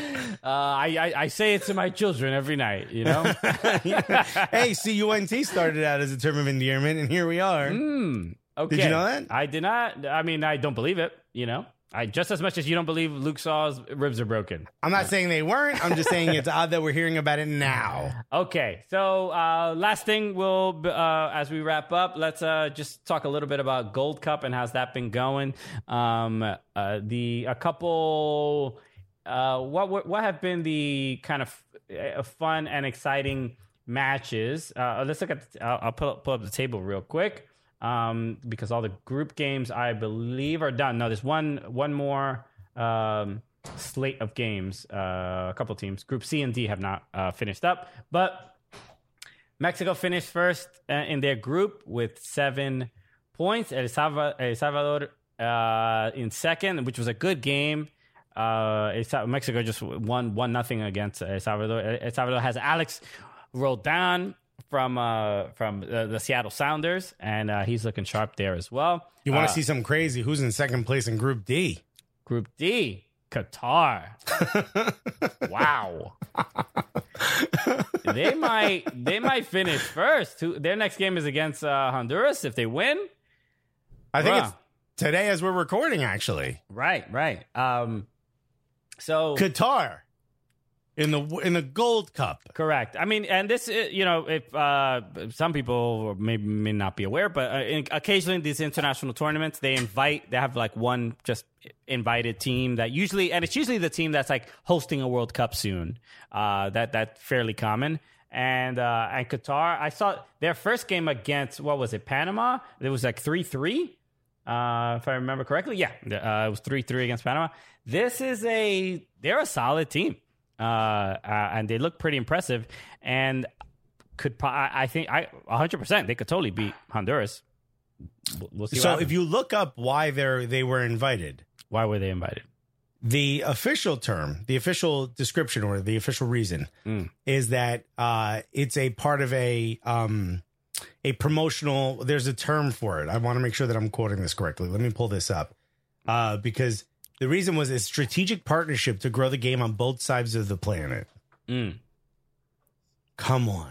I, I, I say it to my children every night, you know? Hey, C U N T started out as a term of endearment, and here we are. Mm, okay. Did you know that? I did not. I mean, I don't believe it, you know? I just as much as you don't believe Luke Shaw's ribs are broken. I'm not saying they weren't. I'm just saying it's odd that we're hearing about it now. Okay, so uh, last thing we'll uh, as we wrap up, let's uh, just talk a little bit about Gold Cup and how's that been going. Um, uh, the a couple, uh, what, what what have been the kind of uh, fun and exciting matches? Uh, let's look at. I'll, I'll pull up, pull up the table real quick. Um, because all the group games, I believe, are done. No, there's one one more um, slate of games. Uh, a couple teams, Group C and D, have not uh, finished up. But Mexico finished first uh, in their group with seven points. El Salvador, El Salvador uh, in second, which was a good game. Uh, El Sa- Mexico just won one nothing against El Salvador. El Salvador has Alex Roldan from uh, from uh, the Seattle Sounders, and uh, he's looking sharp there as well. You want to uh, see something crazy? Who's in second place in Group D? Group D, Qatar. Wow. they might they might finish first. Their next game is against uh, Honduras. If they win, I think Bruh. it's today as we're recording, actually. right, right. Um, so Qatar in the in the Gold Cup. correct. I mean, and this, uh, you know, if uh, some people may may not be aware, but uh, in, occasionally these international tournaments, they invite, they have like one just invited team that usually, and it's usually the team that's like hosting a World Cup soon. Uh, that that's fairly common. And uh, and Qatar, I saw their first game against, what was it, Panama? It was like three three. Uh, if I remember correctly, yeah, uh, it was three three against Panama. This is a they're a solid team, uh, uh, and they look pretty impressive. And could I, I think I one hundred percent they could totally beat Honduras. We'll- We'll see. So what if happens. you look up why they they were invited, Why were they invited? the official term, the official description, or the official reason Mm. is that uh, it's a part of a um, a promotional. There's a term for it. I want to make sure that I'm quoting this correctly. Let me pull this up uh, because the reason was a strategic partnership to grow the game on both sides of the planet. Mm. Come on.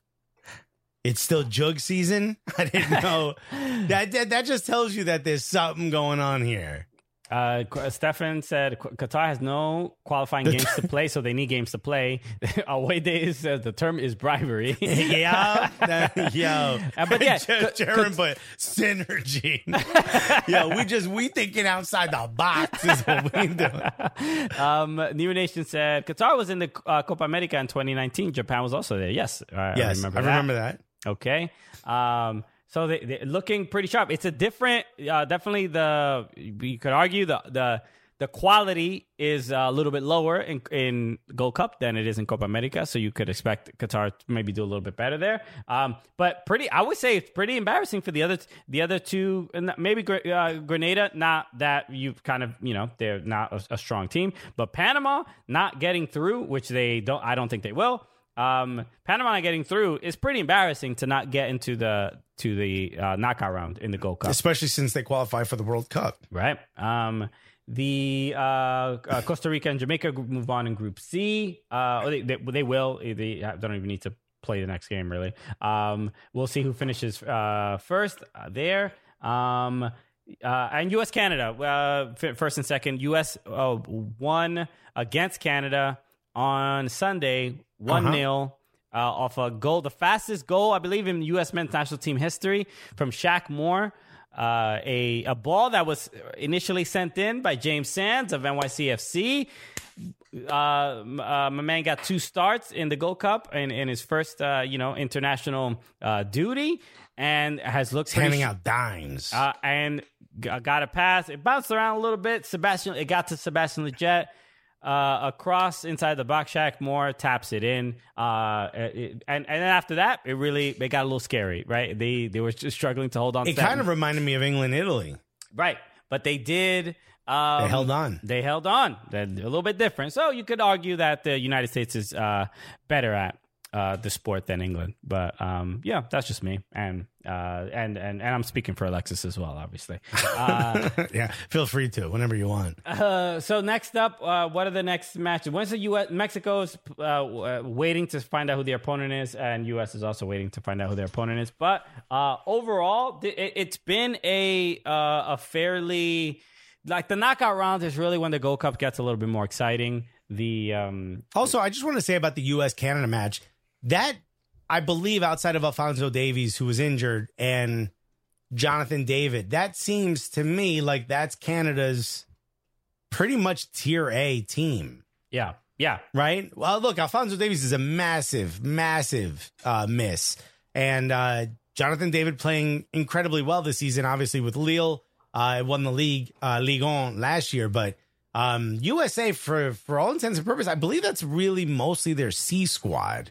It's still jug season. I didn't know that, that. That just tells you that there's something going on here. Uh, Qu- Stefan said Qu- Qatar has no qualifying games to play, so they need games to play. Away days says the term is bribery. Yeah, that- yo. Uh, but yeah, Jer- c- Jaron, c- but synergy. Yo, we just we thinking outside the box is what we doing. Um, New Nation said Qatar was in the uh, Copa America in twenty nineteen. Japan was also there. Yes, I, Yes, I remember I that. remember that. Okay. Um, so they, they're looking pretty sharp. It's a different, uh, definitely the, you could argue the, the, the quality is a little bit lower in, in Gold Cup than it is in Copa America. So you could expect Qatar to maybe do a little bit better there. Um, but pretty, I would say it's pretty embarrassing for the other, the other two, and maybe uh, Grenada, not that you've kind of, you know, they're not a, a strong team, but Panama not getting through, which they don't, I don't think they will. Um, Panama not getting through is pretty embarrassing to not get into the to the uh, knockout round in the Gold Cup, Especially since they qualify for the World Cup. right? Um, the uh, uh, Costa Rica and Jamaica group move on in Group C. Uh, or they, they they will. They don't even need to play the next game really. Um, we'll see who finishes uh, first uh, there. Um, uh, and U S Canada uh, f- first and second. U S uh, won against Canada on Sunday. one nil uh, off a goal, the fastest goal, I believe, in U S men's national team history from Shaq Moore. Uh, a, a ball that was initially sent in by James Sands of N Y C F C. Uh, uh, my man got two starts in the Gold Cup in, in his first, uh, you know, international uh, duty, and has looked pretty Handing sh- out dimes. uh, and g- got a pass. It bounced around a little bit. Sebastian, it got to Sebastian Lletget. Uh, across inside the box, Shaq Moore taps it in, uh, it, and and then after that, it really it got a little scary, right? They they were just struggling to hold on. it to kind that. of reminded me of England, Italy. right, but they did. Um, They held on. They held on. They're a little bit different. So you could argue that the United States is uh, better at uh, the sport than England. But um, yeah, that's just me, and uh, and and and I'm speaking for Alexis as well, obviously. Uh, Yeah, feel free to whenever you want. Uh, so next up, uh, what are the next matches? When's the U S? Mexico's uh, uh, waiting to find out who their opponent is, and U S is also waiting to find out who their opponent is. But uh, overall, th- it, it's been a uh, a fairly like the knockout round is really when the Gold Cup gets a little bit more exciting. The um, Also, I just want to say about the U S Canada match that I believe outside of Alphonso Davies, who was injured, and Jonathan David, that seems to me like that's Canada's pretty much tier A team, yeah, yeah, right? Well, look, Alphonso Davies is a massive, massive uh, miss. And uh, Jonathan David playing incredibly well this season, obviously with Lille, uh, won the league, uh, Ligue one last year. But um, U S A, for, for all intents and purposes, I believe that's really mostly their C squad.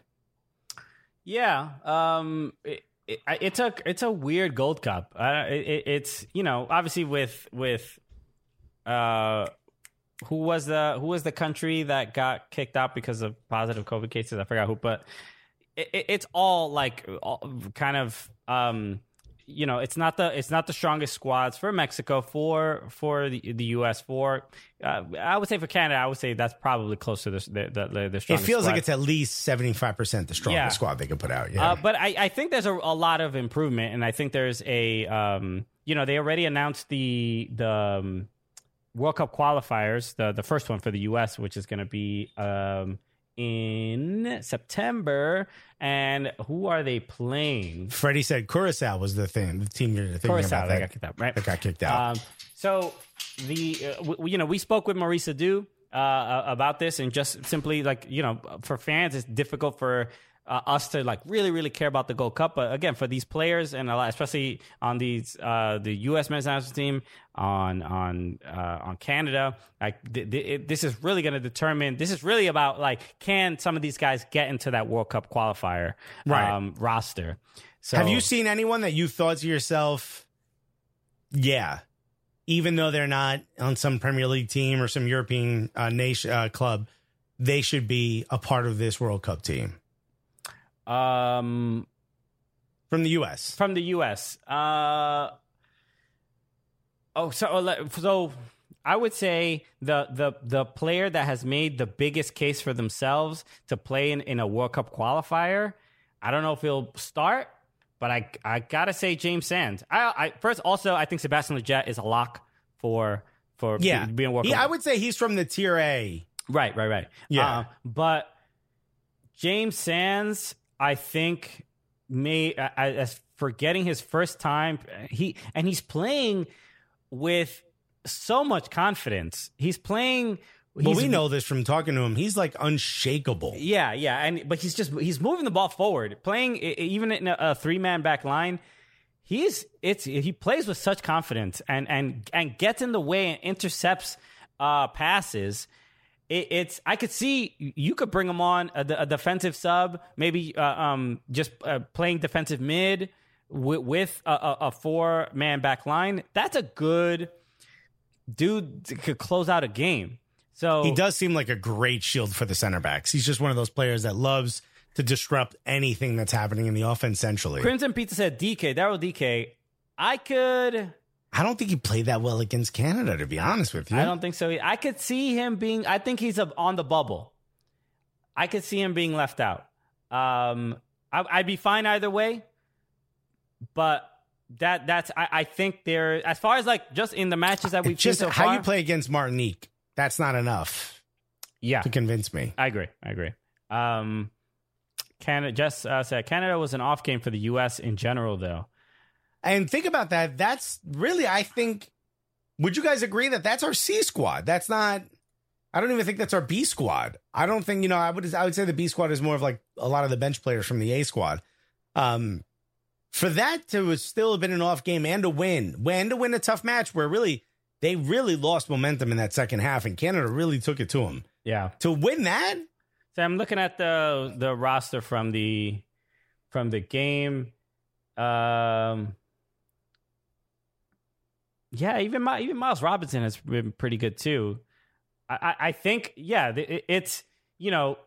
yeah. Um, it, it, it's a it's a weird Gold Cup. Uh, it, it's you know obviously with with uh who was the who was the country that got kicked out because of positive COVID cases? I forgot who, but it, it, it's all like all, kind of. Um, You know, it's not the it's not the strongest squads for Mexico, for for the, the U S, for uh, I would say for Canada, I would say that's probably close to the the, the, the strongest. It feels squad. like it's at least seventy-five percent the strongest Yeah. squad they could put out. Yeah, Uh, but I, I think there's a, a lot of improvement, and I think there's a um, you know, they already announced the the um, World Cup qualifiers, the the first one for the U S, which is going to be um, in September. And who are they playing? Freddie said Curacao was the thing. The team you're thinking Curacao, about they that, got kicked out, right? that got kicked out. Um, so the uh, w- you know, we spoke with Maurice Adu uh, about this, and just simply like, you know, for fans, it's difficult for uh, us to like really, really care about the Gold Cup. But again, for these players, and a lot, especially on these uh, the U S men's national team, on on uh, on Canada, like th- th- it, this is really going to determine. This is really about like, can some of these guys get into that World Cup qualifier Right. um, roster? So Have you seen anyone that you thought to yourself, yeah, even though they're not on some Premier League team or some European uh, nation uh, club, they should be a part of this World Cup team Um, from the U S? from the U S. Uh, oh, so so I would say the the the player that has made the biggest case for themselves to play in, in a World Cup qualifier. I don't know if he'll start, but I I gotta say James Sands. I, I first also I think Sebastian Lletget is a lock for for Yeah, be- being a World He- Cup. I would say he's from the tier A. Right, right, right. Yeah. Uh, but James Sands, I think, may uh, as for getting his first time, he and he's playing with so much confidence. He's playing. Well, he's, we know this from talking to him. He's like unshakable. Yeah, yeah, and but he's just he's moving the ball forward, playing e- even in a, a three man back line. He's it's he plays with such confidence and and and gets in the way and intercepts uh, passes. It, it's I could see you could bring him on a, a defensive sub, maybe uh, um just uh, playing defensive mid with, with a, a, a four man back line. That's a good dude that could close out a game. So He does seem like a great shield for the center backs. He's just one of those players that loves to disrupt anything that's happening in the offense centrally. Crimson Pizza said D K, Daryl D K. I could. I don't think he played that well against Canada, to be honest with you. I don't think so. I could see him being. I think he's a, on the bubble. I could see him being left out. Um, I, I'd be fine either way. But that that's. I, I think there. As far as like just in the matches that we've It's just seen so how far, you play against Martinique. That's not enough Yeah, to convince me. I agree. I agree. Um, Canada just uh, said Canada was an off game for the U S in general, though. And think about that. That's really, I think, would you guys agree that that's our C squad? That's not, I don't even think that's our B squad. I don't think, you know, I would, I would say the B squad is more of like a lot of the bench players from the A squad. Um, for that to still have been an off game and to win, when to win a tough match where really, they really lost momentum in that second half and Canada really took it to them. Yeah. To win that, So I'm looking at the the roster from the from the game. Um, yeah, even My, even Miles Robinson has been pretty good too. I, I, I think yeah, it, it's you know,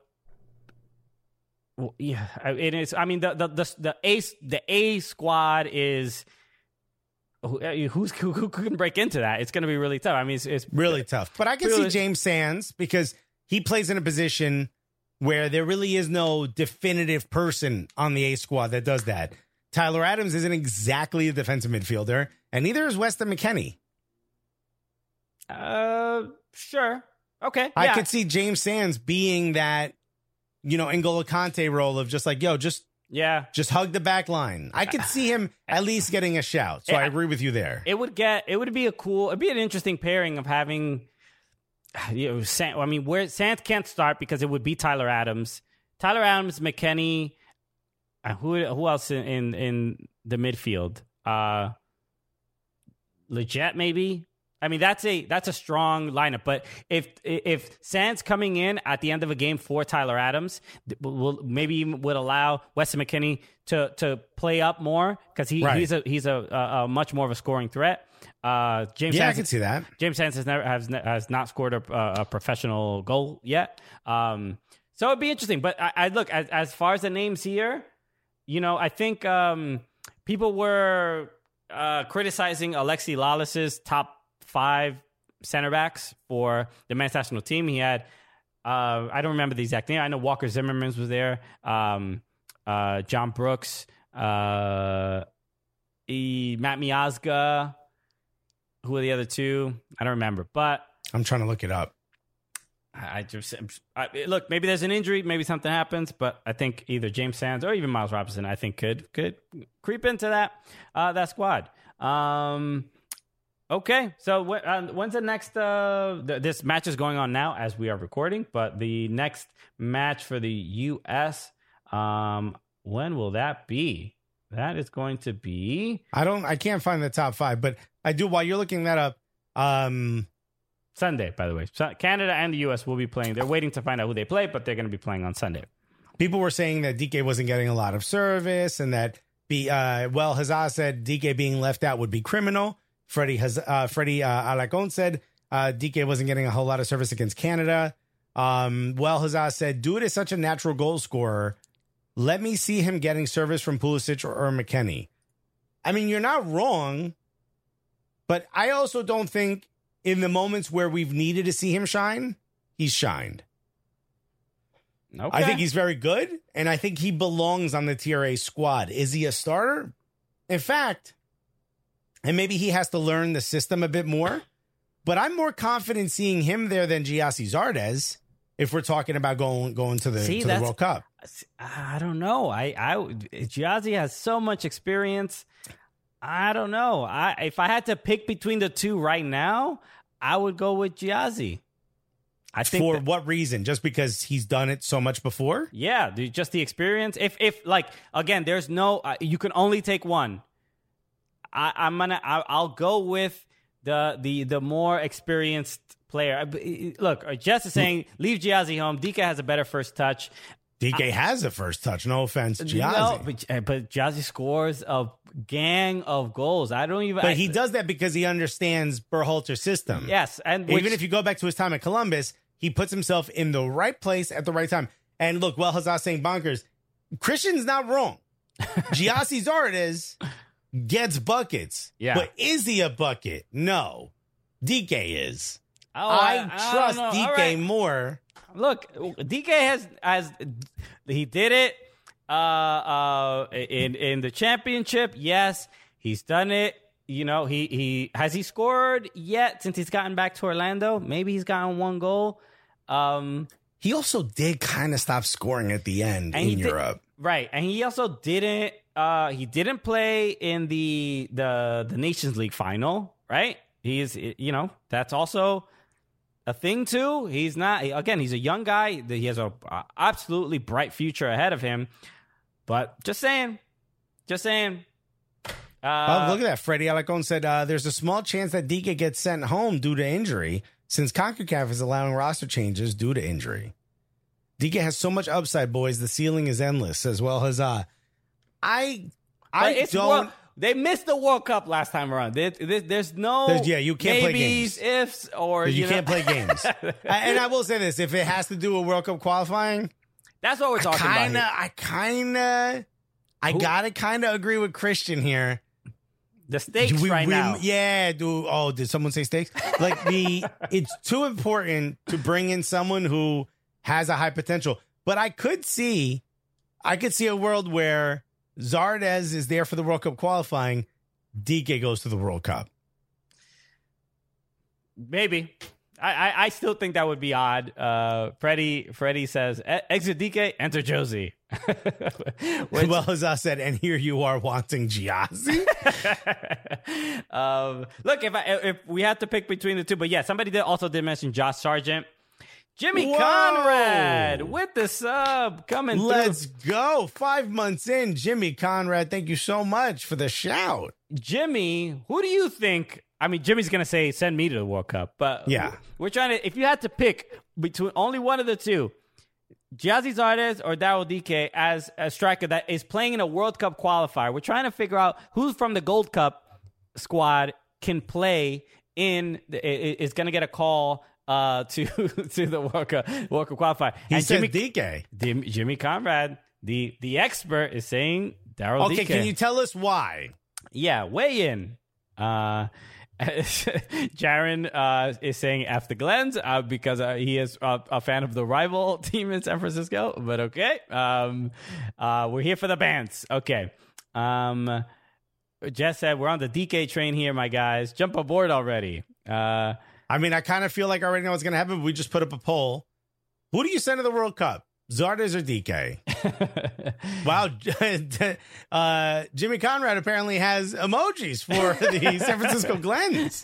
yeah, it is. I mean the the the the A the A squad is. Who's who, who can break into that? It's going to be really tough. I mean, it's, it's really tough. But I can see really- James Sands because he plays in a position where there really is no definitive person on the A squad that does that. Tyler Adams isn't exactly a defensive midfielder, and neither is Weston McKennie. Uh, sure, okay. I yeah. could see James Sands being that, you know, N'Golo Kante role of just like, yo, just yeah. just hug the back line. I could see him at least getting a shout. So I agree with you there. It would get. It would be a cool. It'd be an interesting pairing of having. You know, San, I mean, where Sands can't start because it would be Tyler Adams, Tyler Adams, McKennie. Uh, who who else in, in in the midfield? Uh, Lletget maybe. I mean, that's a that's a strong lineup. But if if Sands coming in at the end of a game for Tyler Adams, will maybe even would allow Weston McKennie to to play up more because he Right. he's a he's a, a, a much more of a scoring threat. Uh, James Yeah, I Sands, can see that. James Sands has never has ne- has not scored a, a professional goal yet. Um, so it'd be interesting. But I, I look as as far as the names here, you know, I think um, people were uh, criticizing Alexi Lawless's top five center backs for the men's national team. He had, uh, I don't remember the exact name. I know Walker Zimmerman was there. Um, uh, John Brooks, uh, e, Matt Miazga. Who are the other two? I don't remember, but I'm trying to look it up. I just I, look. Maybe there's an injury. Maybe something happens. But I think either James Sands or even Miles Robinson, I think could could creep into that uh, that squad. Um, Okay, so wh- uh, when's the next? Uh, th- this match is going on now as we are recording, but the next match for the U S, um, when will that be? That is going to be I don't. I can't find the top five, but I do. While you're looking that up, um, Sunday, by the way. So Canada and the U S will be playing. They're waiting to find out who they play, but they're going to be playing on Sunday. people were saying that D K wasn't getting a lot of service, and that be uh, well, Hazard said D K being left out would be criminal. Freddie has uh, Freddie uh, Alacon said uh, D K wasn't getting a whole lot of service against Canada. Um, well, Hazard said, "Dude is such a natural goal scorer. Let me see him getting service from Pulisic or, or McKennie." I mean, you're not wrong, but I also don't think in the moments where we've needed to see him shine, he's shined. Okay. I think he's very good, and I think he belongs on the T R A squad. Is he a starter? In fact, and maybe he has to learn the system a bit more, but I'm more confident seeing him there than Giassi Zardes if we're talking about going going to the, See, to the that's- World Cup. I don't know. I, I, Giazzi has so much experience. I don't know. I, if I had to pick between the two right now, I would go with Giazzi. I think For that- what reason? Just because he's done it so much before? yeah, dude, just the experience. If, if like, again, there's no, uh, you can only take one. I, I'm gonna, I, I'll go with the, the, the more experienced player. I- Look, Jess is saying leave Giazzi home. D K has a better first touch. D K has the first touch. No offense, Giazzi. No, but, uh, but Giazzi scores a gang of goals. I don't even. But I- he does that because he understands Berhalter's system. Yes, and Even which- if you go back to his time at Columbus, he puts himself in the right place at the right time. And look, well, Hazard saying bonkers. Christian's not wrong. Giassi Zardes gets buckets. Yeah. But is he a bucket? No. D K is. Oh, I, I- I trust don't know. D K All right. more. Look, D K has has he did it uh, uh, in in the championship. Yes, he's done it. You know, he he has he scored yet since he's gotten back to Orlando. Maybe he's gotten one goal. Um, He also did kind of stop scoring at the end and in he did- Europe. right? And he also didn't. Uh, he didn't play in the the the Nations League final. Right? He's you know that's also a thing too. He's not again. He's a young guy. He has a, a absolutely bright future ahead of him. But just saying, just saying. Uh, oh, look at that. Freddie Alacon said uh, there's a small chance that D K gets sent home due to injury since CONCACAF is allowing roster changes due to injury. D K has so much upside, boys. The ceiling is endless, as well as uh, I, I but it's don't. World- they missed the World Cup last time around. There, there, there's no There's- yeah, you can't play maybes, ifs, or you, you, can't know, play games. I- and I will say this: if it has to do with World Cup qualifying, That's what we're talking kind of, about. I kind of, I Who- gotta kind of agree with Christian here. Here. The stakes Do we right rem- now. Yeah, do oh, did someone say stakes? Like the it's too important to bring in someone who has a high potential. But I could see I could see a world where Zardes is there for the World Cup qualifying, D K goes to the World Cup. Maybe. I, I, I still think that would be odd. Uh, Freddie Freddie says, "E- exit D K, enter Josie. Which- Well, as I said, and here you are wanting Giazzi. um, look, if I, if we had to pick between the two, but yeah, somebody did also did mention Josh Sargent. Jimmy Whoa. Conrad with the sub coming Let's through. go. Five months in, Jimmy Conrad. Thank you so much for the shout. Jimmy, who do you think I mean, Jimmy's going to say, send me to the World Cup. But Yeah. we're trying to, if you had to pick between only one of the two, Giassi Zardes or Daryl D K as a striker that is playing in a World Cup qualifier, we're trying to figure out who from the Gold Cup squad can play in, is going to get a call uh, to to the World Cup, World Cup qualifier. He and said Jimmy, D K. Jimmy, Jimmy Conrad, the, the expert, is saying Daryl Okay, D K. can you tell us why? Yeah, weigh in. Uh, Jaron uh, is saying F the Glens uh, because uh, he is a, a fan of the rival team in San Francisco. But okay, um, uh, we're here for the bands. Okay. Um, Jess said, we're on the D K train here, my guys. Jump aboard already. Uh, I mean, I kind of feel like I already know what's going to happen. But we just put up a poll. Who do you send to the World Cup? Zardes or D K? Wow. Uh, Jimmy Conrad apparently has emojis for the San Francisco Glens.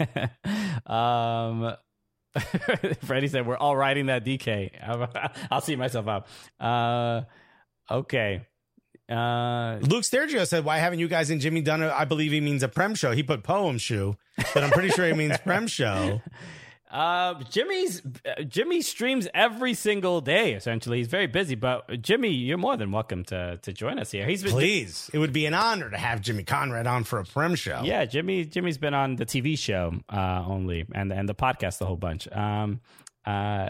um, Freddie said, we're all riding that D K. I'll see myself out. Uh, okay. Uh, Luke Sturgio said, why haven't you guys and Jimmy done a, I believe he means a Prem show. He put poem shoe, but I'm pretty sure he means Prem show. Uh, Jimmy's uh, Jimmy streams every single day. Essentially, he's very busy. But Jimmy, you're more than welcome to to join us here. He's been, Please, it would be an honor to have Jimmy Conrad on for a Prem show. Yeah, Jimmy Jimmy's been on the T V show uh, only, and and the podcast a whole bunch. Um, uh,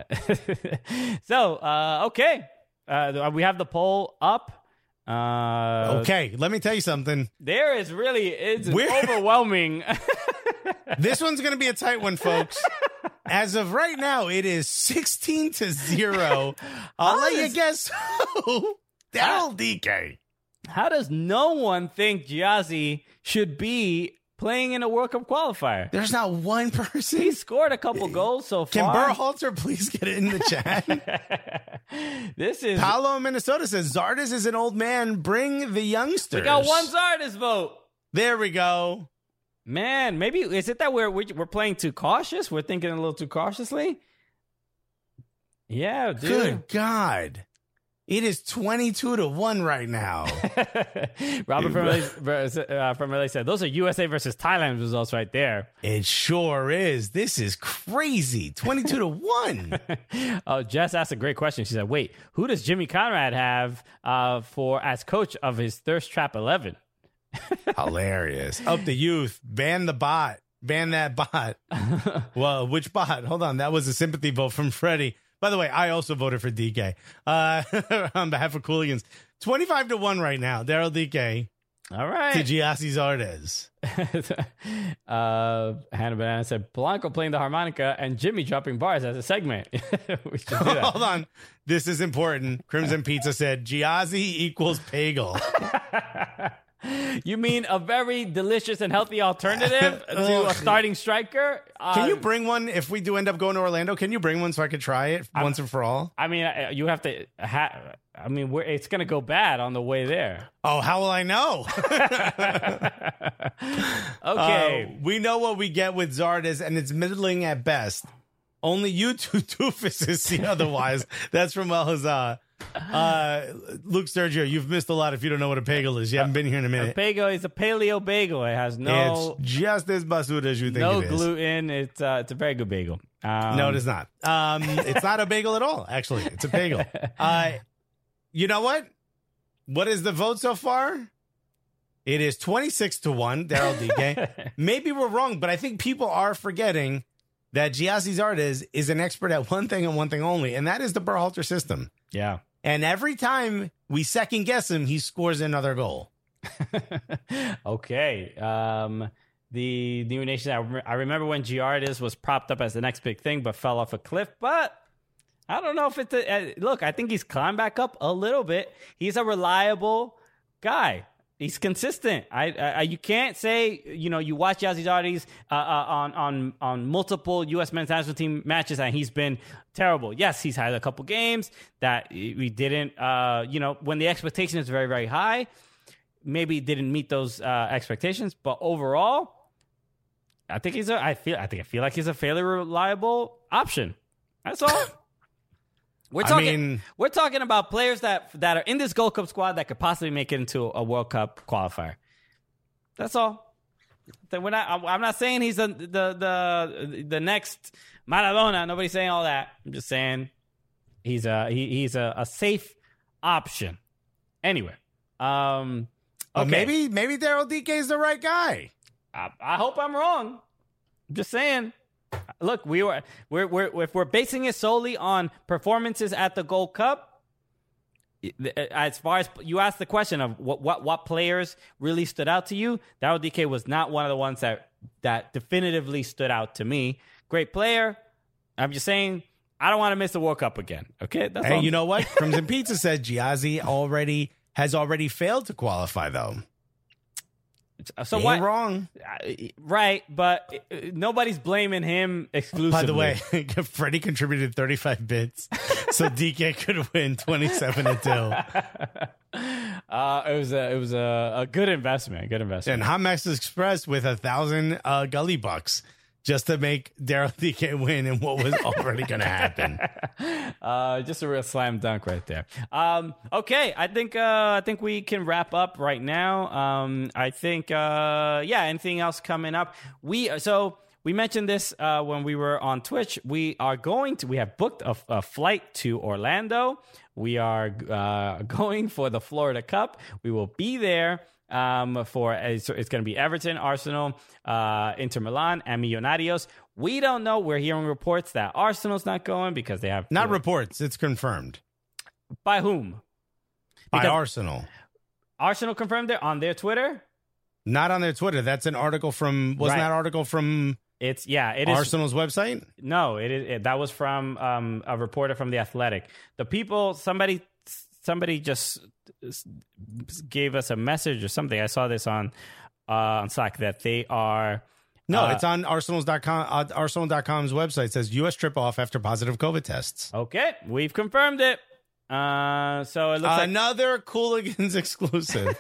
so uh, okay, uh, we have the poll up. Uh, Okay, let me tell you something. There is really it's We're- overwhelming. This one's going to be a tight one, folks. As of right now, it is sixteen to zero. I'll let you guess who. Daryl D K. How does no one think Giassi should be playing in a World Cup qualifier? There's not one person. He scored a couple goals so Can far. Berhalter please get it in the chat? This is Paolo in Minnesota says, Zardes is an old man. Bring the youngsters. we got one Zardes vote. There we go. Man, maybe is it that we're we're playing too cautious? We're thinking a little too cautiously. Yeah, dude. Good God. It is twenty-two to one right now. Robert from L A, uh, from L A said, those are U S A versus Thailand results right there. It sure is. This is crazy. twenty-two to one. Oh, Jess asked a great question. She said, wait, who does Jimmy Conrad have uh, for as coach of his Thirst Trap eleven? Hilarious. Up the youth. Ban the bot. Ban that bot. Well, which bot? Hold on. That was a sympathy vote from Freddie. By the way, I also voted for D K uh, on behalf of Cooligans. twenty-five to one right now. Daryl D K All right. to Giassi Zardes. uh, Hannah Banana said, Polanco playing the harmonica and Jimmy dropping bars as a segment. We should do that. Hold on. This is important. Crimson Pizza said Giassi equals Pagel. You mean a very delicious and healthy alternative to a starting striker? Uh, Can you bring one if we do end up going to Orlando? Can you bring one so I could try it once and for all? I mean, uh, you have to. Ha- I mean, we're, it's going to go bad on the way there. Oh, how will I know? Okay. Uh, we know what we get with Zardes, and it's middling at best. Only you two doofuses see otherwise. That's from El Hazah. Uh, Luke Sturgio, you've missed a lot if you don't know what a Pagel is. You haven't been here in a A minute. bagel is a paleo bagel. It has no It's just as basura as you think no it is. gluten. It's uh, it's a very good bagel. Um, No, it is not. Um, it's not a bagel at all, actually. It's a bagel. Uh, you know what? What is the vote so far? It is twenty-six to one, Daryl D K. Maybe we're wrong, but I think people are forgetting that Giassi Zardes is an expert at one thing and one thing only, and that is the Berhalter system. Yeah. And every time we second guess him, he scores another goal. Okay. Um, the New Nation. I, rem- I remember when Giardis was propped up as the next big thing, but fell off a cliff. But I don't know if it's a, uh, look. I think he's climbed back up a little bit. He's a reliable guy. He's consistent. I, I you can't say, you know, you watch Giassi Zardes uh, uh, on on on multiple U S men's national team matches and he's been terrible. Yes, he's had a couple games that we didn't, uh, you know, when the expectation is very very high, maybe didn't meet those uh, expectations. But overall, I think he's a. I feel. I think I feel like he's a fairly reliable option. That's all. We're talking. I mean, we're talking about players that that are in this Gold Cup squad that could possibly make it into a World Cup qualifier. That's all. Then we're not. I'm not saying he's the the the the next Maradona. Nobody's saying all that. I'm just saying he's a he, he's a, a safe option. Anyway, um, oh, okay. maybe maybe Daryl D K is the right guy. I, I hope I'm wrong. I'm just saying. Look, we were we're we're if we're basing it solely on performances at the Gold Cup. As far as you asked the question of what, what what players really stood out to you, Daryl D K was not one of the ones that that definitively stood out to me. Great player. I'm just saying I don't want to miss the World Cup again. Okay, that's hey, all. you know what? Crimson Pizza said Giazzi already has already failed to qualify though. So Ain't what? Wrong, right? But nobody's blaming him exclusively. By the way, Freddie contributed thirty-five bits, so D K could win twenty-seven to two. Uh, it was a it was a, a good investment. A good investment. And Hamex Express with a thousand uh, gully bucks just to make Daryl D K win in what was already going to happen. Uh, just a real slam dunk right there. Um, okay, I think uh, I think we can wrap up right now. Um, I think uh, yeah. Anything else coming up? We so we mentioned this uh, when we were on Twitch. We are going to we have booked a, a flight to Orlando. We are uh, going for the Florida Cup. We will be there. Um, for it's, it's going to be Everton, Arsenal, uh, Inter Milan, and Millonarios. We don't know. We're hearing reports that Arsenal's not going because they have not uh, reports. It's confirmed by whom? By Because Arsenal. Arsenal confirmed it on their Twitter. Not on their Twitter. That's an article from. Wasn't Right. that article from? It's yeah. It is Arsenal's website. No, it is. It, that was from um, a reporter from The Athletic. The people. Somebody. Somebody just gave us a message or something. I saw this on uh, on Slack that they are. No, uh, it's on Arsenal's dot com. Uh, Arsenal dot com's website. It says U S trip off after positive COVID tests. Okay, we've confirmed it. Uh, so it looks like Another Cooligans exclusive.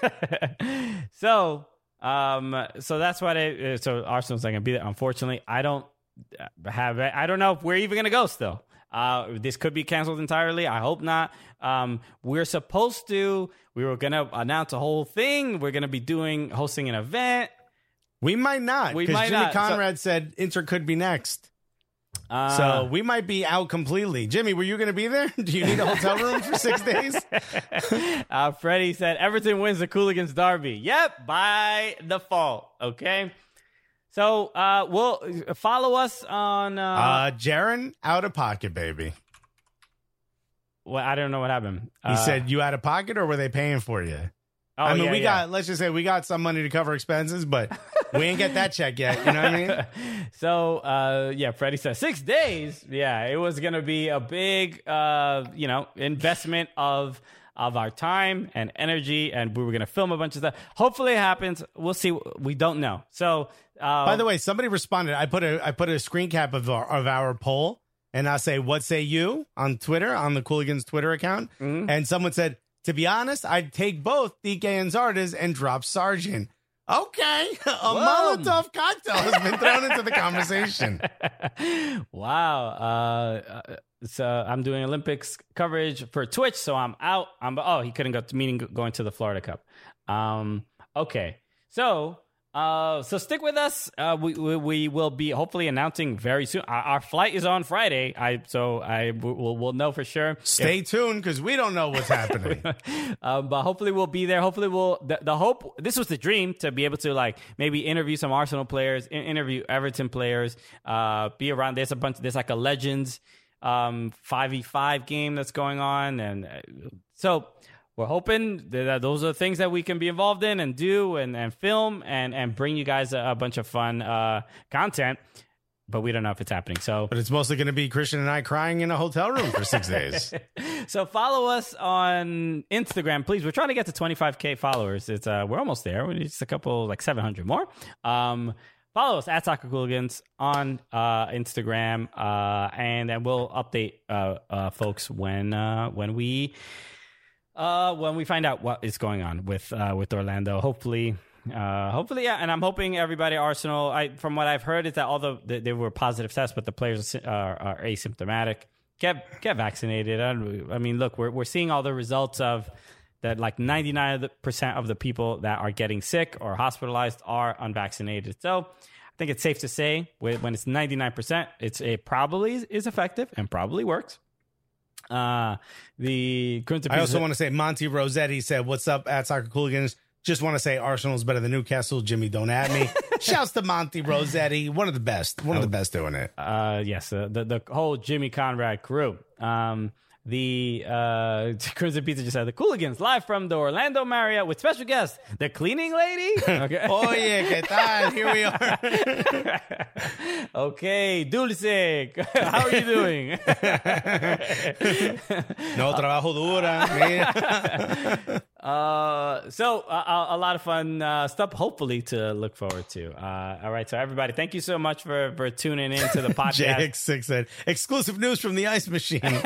so um, so that's why they. So Arsenal's not gonna be there. Unfortunately, I don't have. I don't know if we're even gonna go still. Uh, this could be canceled entirely. I hope not. Um, we're supposed to. We were gonna announce a whole thing. We're gonna be doing hosting an event. We might not. We Because might Jimmy not. Conrad said Inter could be next. Uh, So we might be out completely. Jimmy, were you going to be there? Do you need a hotel room for six days? uh, Freddie said Everton wins the Cooligans Derby. Yep, by default. Okay. So uh, we'll follow us on. Uh, Uh, Jaron, out of pocket, baby. well, I don't know what happened. He Uh, said, you out of pocket or were they paying for you? oh, I mean, yeah, we yeah. got, let's just say we got some money to cover expenses, but we ain't get that check yet. You know what I mean? So, uh, yeah, Freddie said six days. Yeah, it was going to be a big, uh, you know, investment of of our time and energy, and we were going to film a bunch of stuff. Hopefully it happens. We'll see. We don't know. So, uh, By the way, somebody responded. I put a I put a screen cap of our, of our poll, and I say, "What say you?" on Twitter, on the Cooligans Twitter account, Mhm. and someone said, "To be honest, I'd take both D K and Zardes and drop Sargent." Okay, a Whoa. Molotov cocktail has been thrown into the conversation. wow. Uh, uh, so I'm doing Olympics coverage for Twitch, so I'm out. I'm oh, he couldn't go to meeting going to the Florida Cup. Um, okay, so. Uh, so stick with us. Uh, we, we we will be hopefully announcing very soon. Our, our flight is on Friday. I so I will we'll know for sure. Stay tuned because we don't know what's happening. um, but hopefully we'll be there. Hopefully we'll the, the hope. This was the dream to be able to like maybe interview some Arsenal players, in, interview Everton players. Uh, be around. There's a bunch. There's like a Legends um five v five game that's going on, and uh, so. We're hoping that those are things that we can be involved in and do and, and film and, and bring you guys a, a bunch of fun uh, content, but we don't know if it's happening. So, But it's mostly going to be Christian and I crying in a hotel room for six days. so follow us on Instagram, please. We're trying to get to twenty-five K followers. It's uh, we're almost there. We need just a couple, like seven hundred more. Um, follow us at Soccer Cooligans on uh, Instagram, uh, and then we'll update uh, uh, folks when uh, when we. Uh, when we find out what is going on with uh, with Orlando, hopefully, uh, hopefully, yeah. And I'm hoping everybody Arsenal. I from what I've heard is that all the they, they were positive tests, but the players are, are asymptomatic. Get get vaccinated. I, I mean, look, we're we're seeing all the results of that like ninety-nine percent of the people that are getting sick or hospitalized are unvaccinated. So I think it's safe to say when it's ninety-nine percent, it's it probably is effective and probably works. Uh, the I also want to say Monty Rossetti said, "What's up at Soccer Cooligans? Just want to say Arsenal's better than Newcastle. Jimmy, don't at me." Shouts to Monty Rossetti, one of the best, one of the best doing it. Uh, yes, uh, the the whole Jimmy Conrad crew. Um, the uh, Crimson Pizza just said the Cooligans live from the Orlando Marriott with special guest, the cleaning lady. Okay. Oh yeah, ¿qué tal? Here we are. Okay, Dulce, how are you doing? No trabajo dura. Uh, so uh, a lot of fun uh, stuff, hopefully, to look forward to. Uh, all right, so everybody, thank you so much for, for tuning in to the podcast. J X six said, exclusive news from the ice machine. we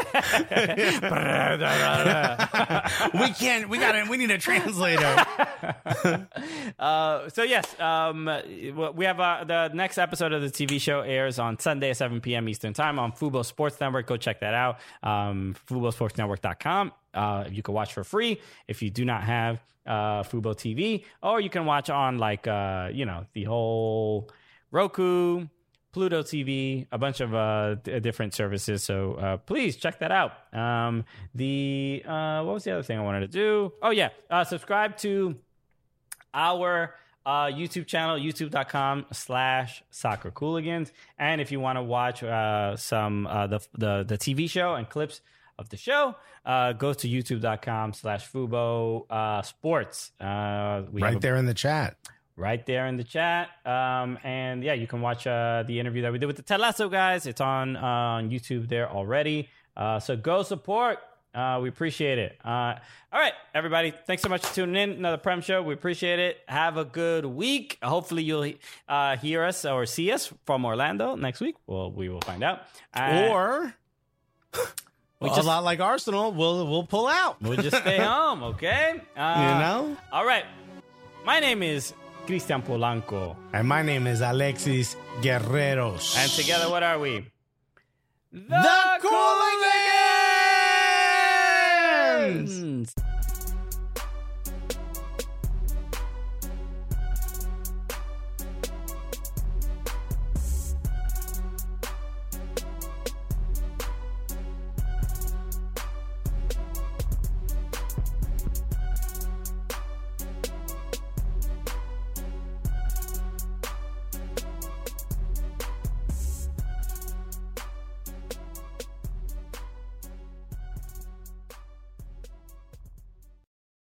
can't, we got we need a translator. uh, so yes, um, we have uh, the next episode of the T V show airs on Sunday at seven p.m. Eastern time on Fubo Sports Network. Go check that out. Um, Fubo Sports Network dot com. Uh, you can watch for free if you do not have uh, Fubo T V, or you can watch on like uh, you know the whole Roku, Pluto T V, a bunch of uh, d- different services. So uh, please check that out. Um, the uh, what was the other thing I wanted to do? Oh yeah, uh, subscribe to our uh, YouTube channel, youtube dot com slash soccer cooligans. And if you want to watch uh, some uh, the the the T V show and clips of the show, uh, go to youtube dot com slash Fubo uh, Sports. Uh, we right have a, there in the chat. Right there in the chat. Um, and yeah, you can watch uh, the interview that we did with the Ted Lasso guys. It's on, uh, on YouTube there already. Uh, so go support. Uh, we appreciate it. Uh, all right, everybody. Thanks so much for tuning in. Another Prem Show. We appreciate it. Have a good week. Hopefully you'll uh, hear us or see us from Orlando next week. Well, we will find out. Uh, or... We well, just, a lot like Arsenal, we'll we'll pull out. We'll just stay home, okay? Uh, you know? All right. My name is Cristian Polanco. And my name is Alexis Guerreros. And together, what are we? The, the Cooligans!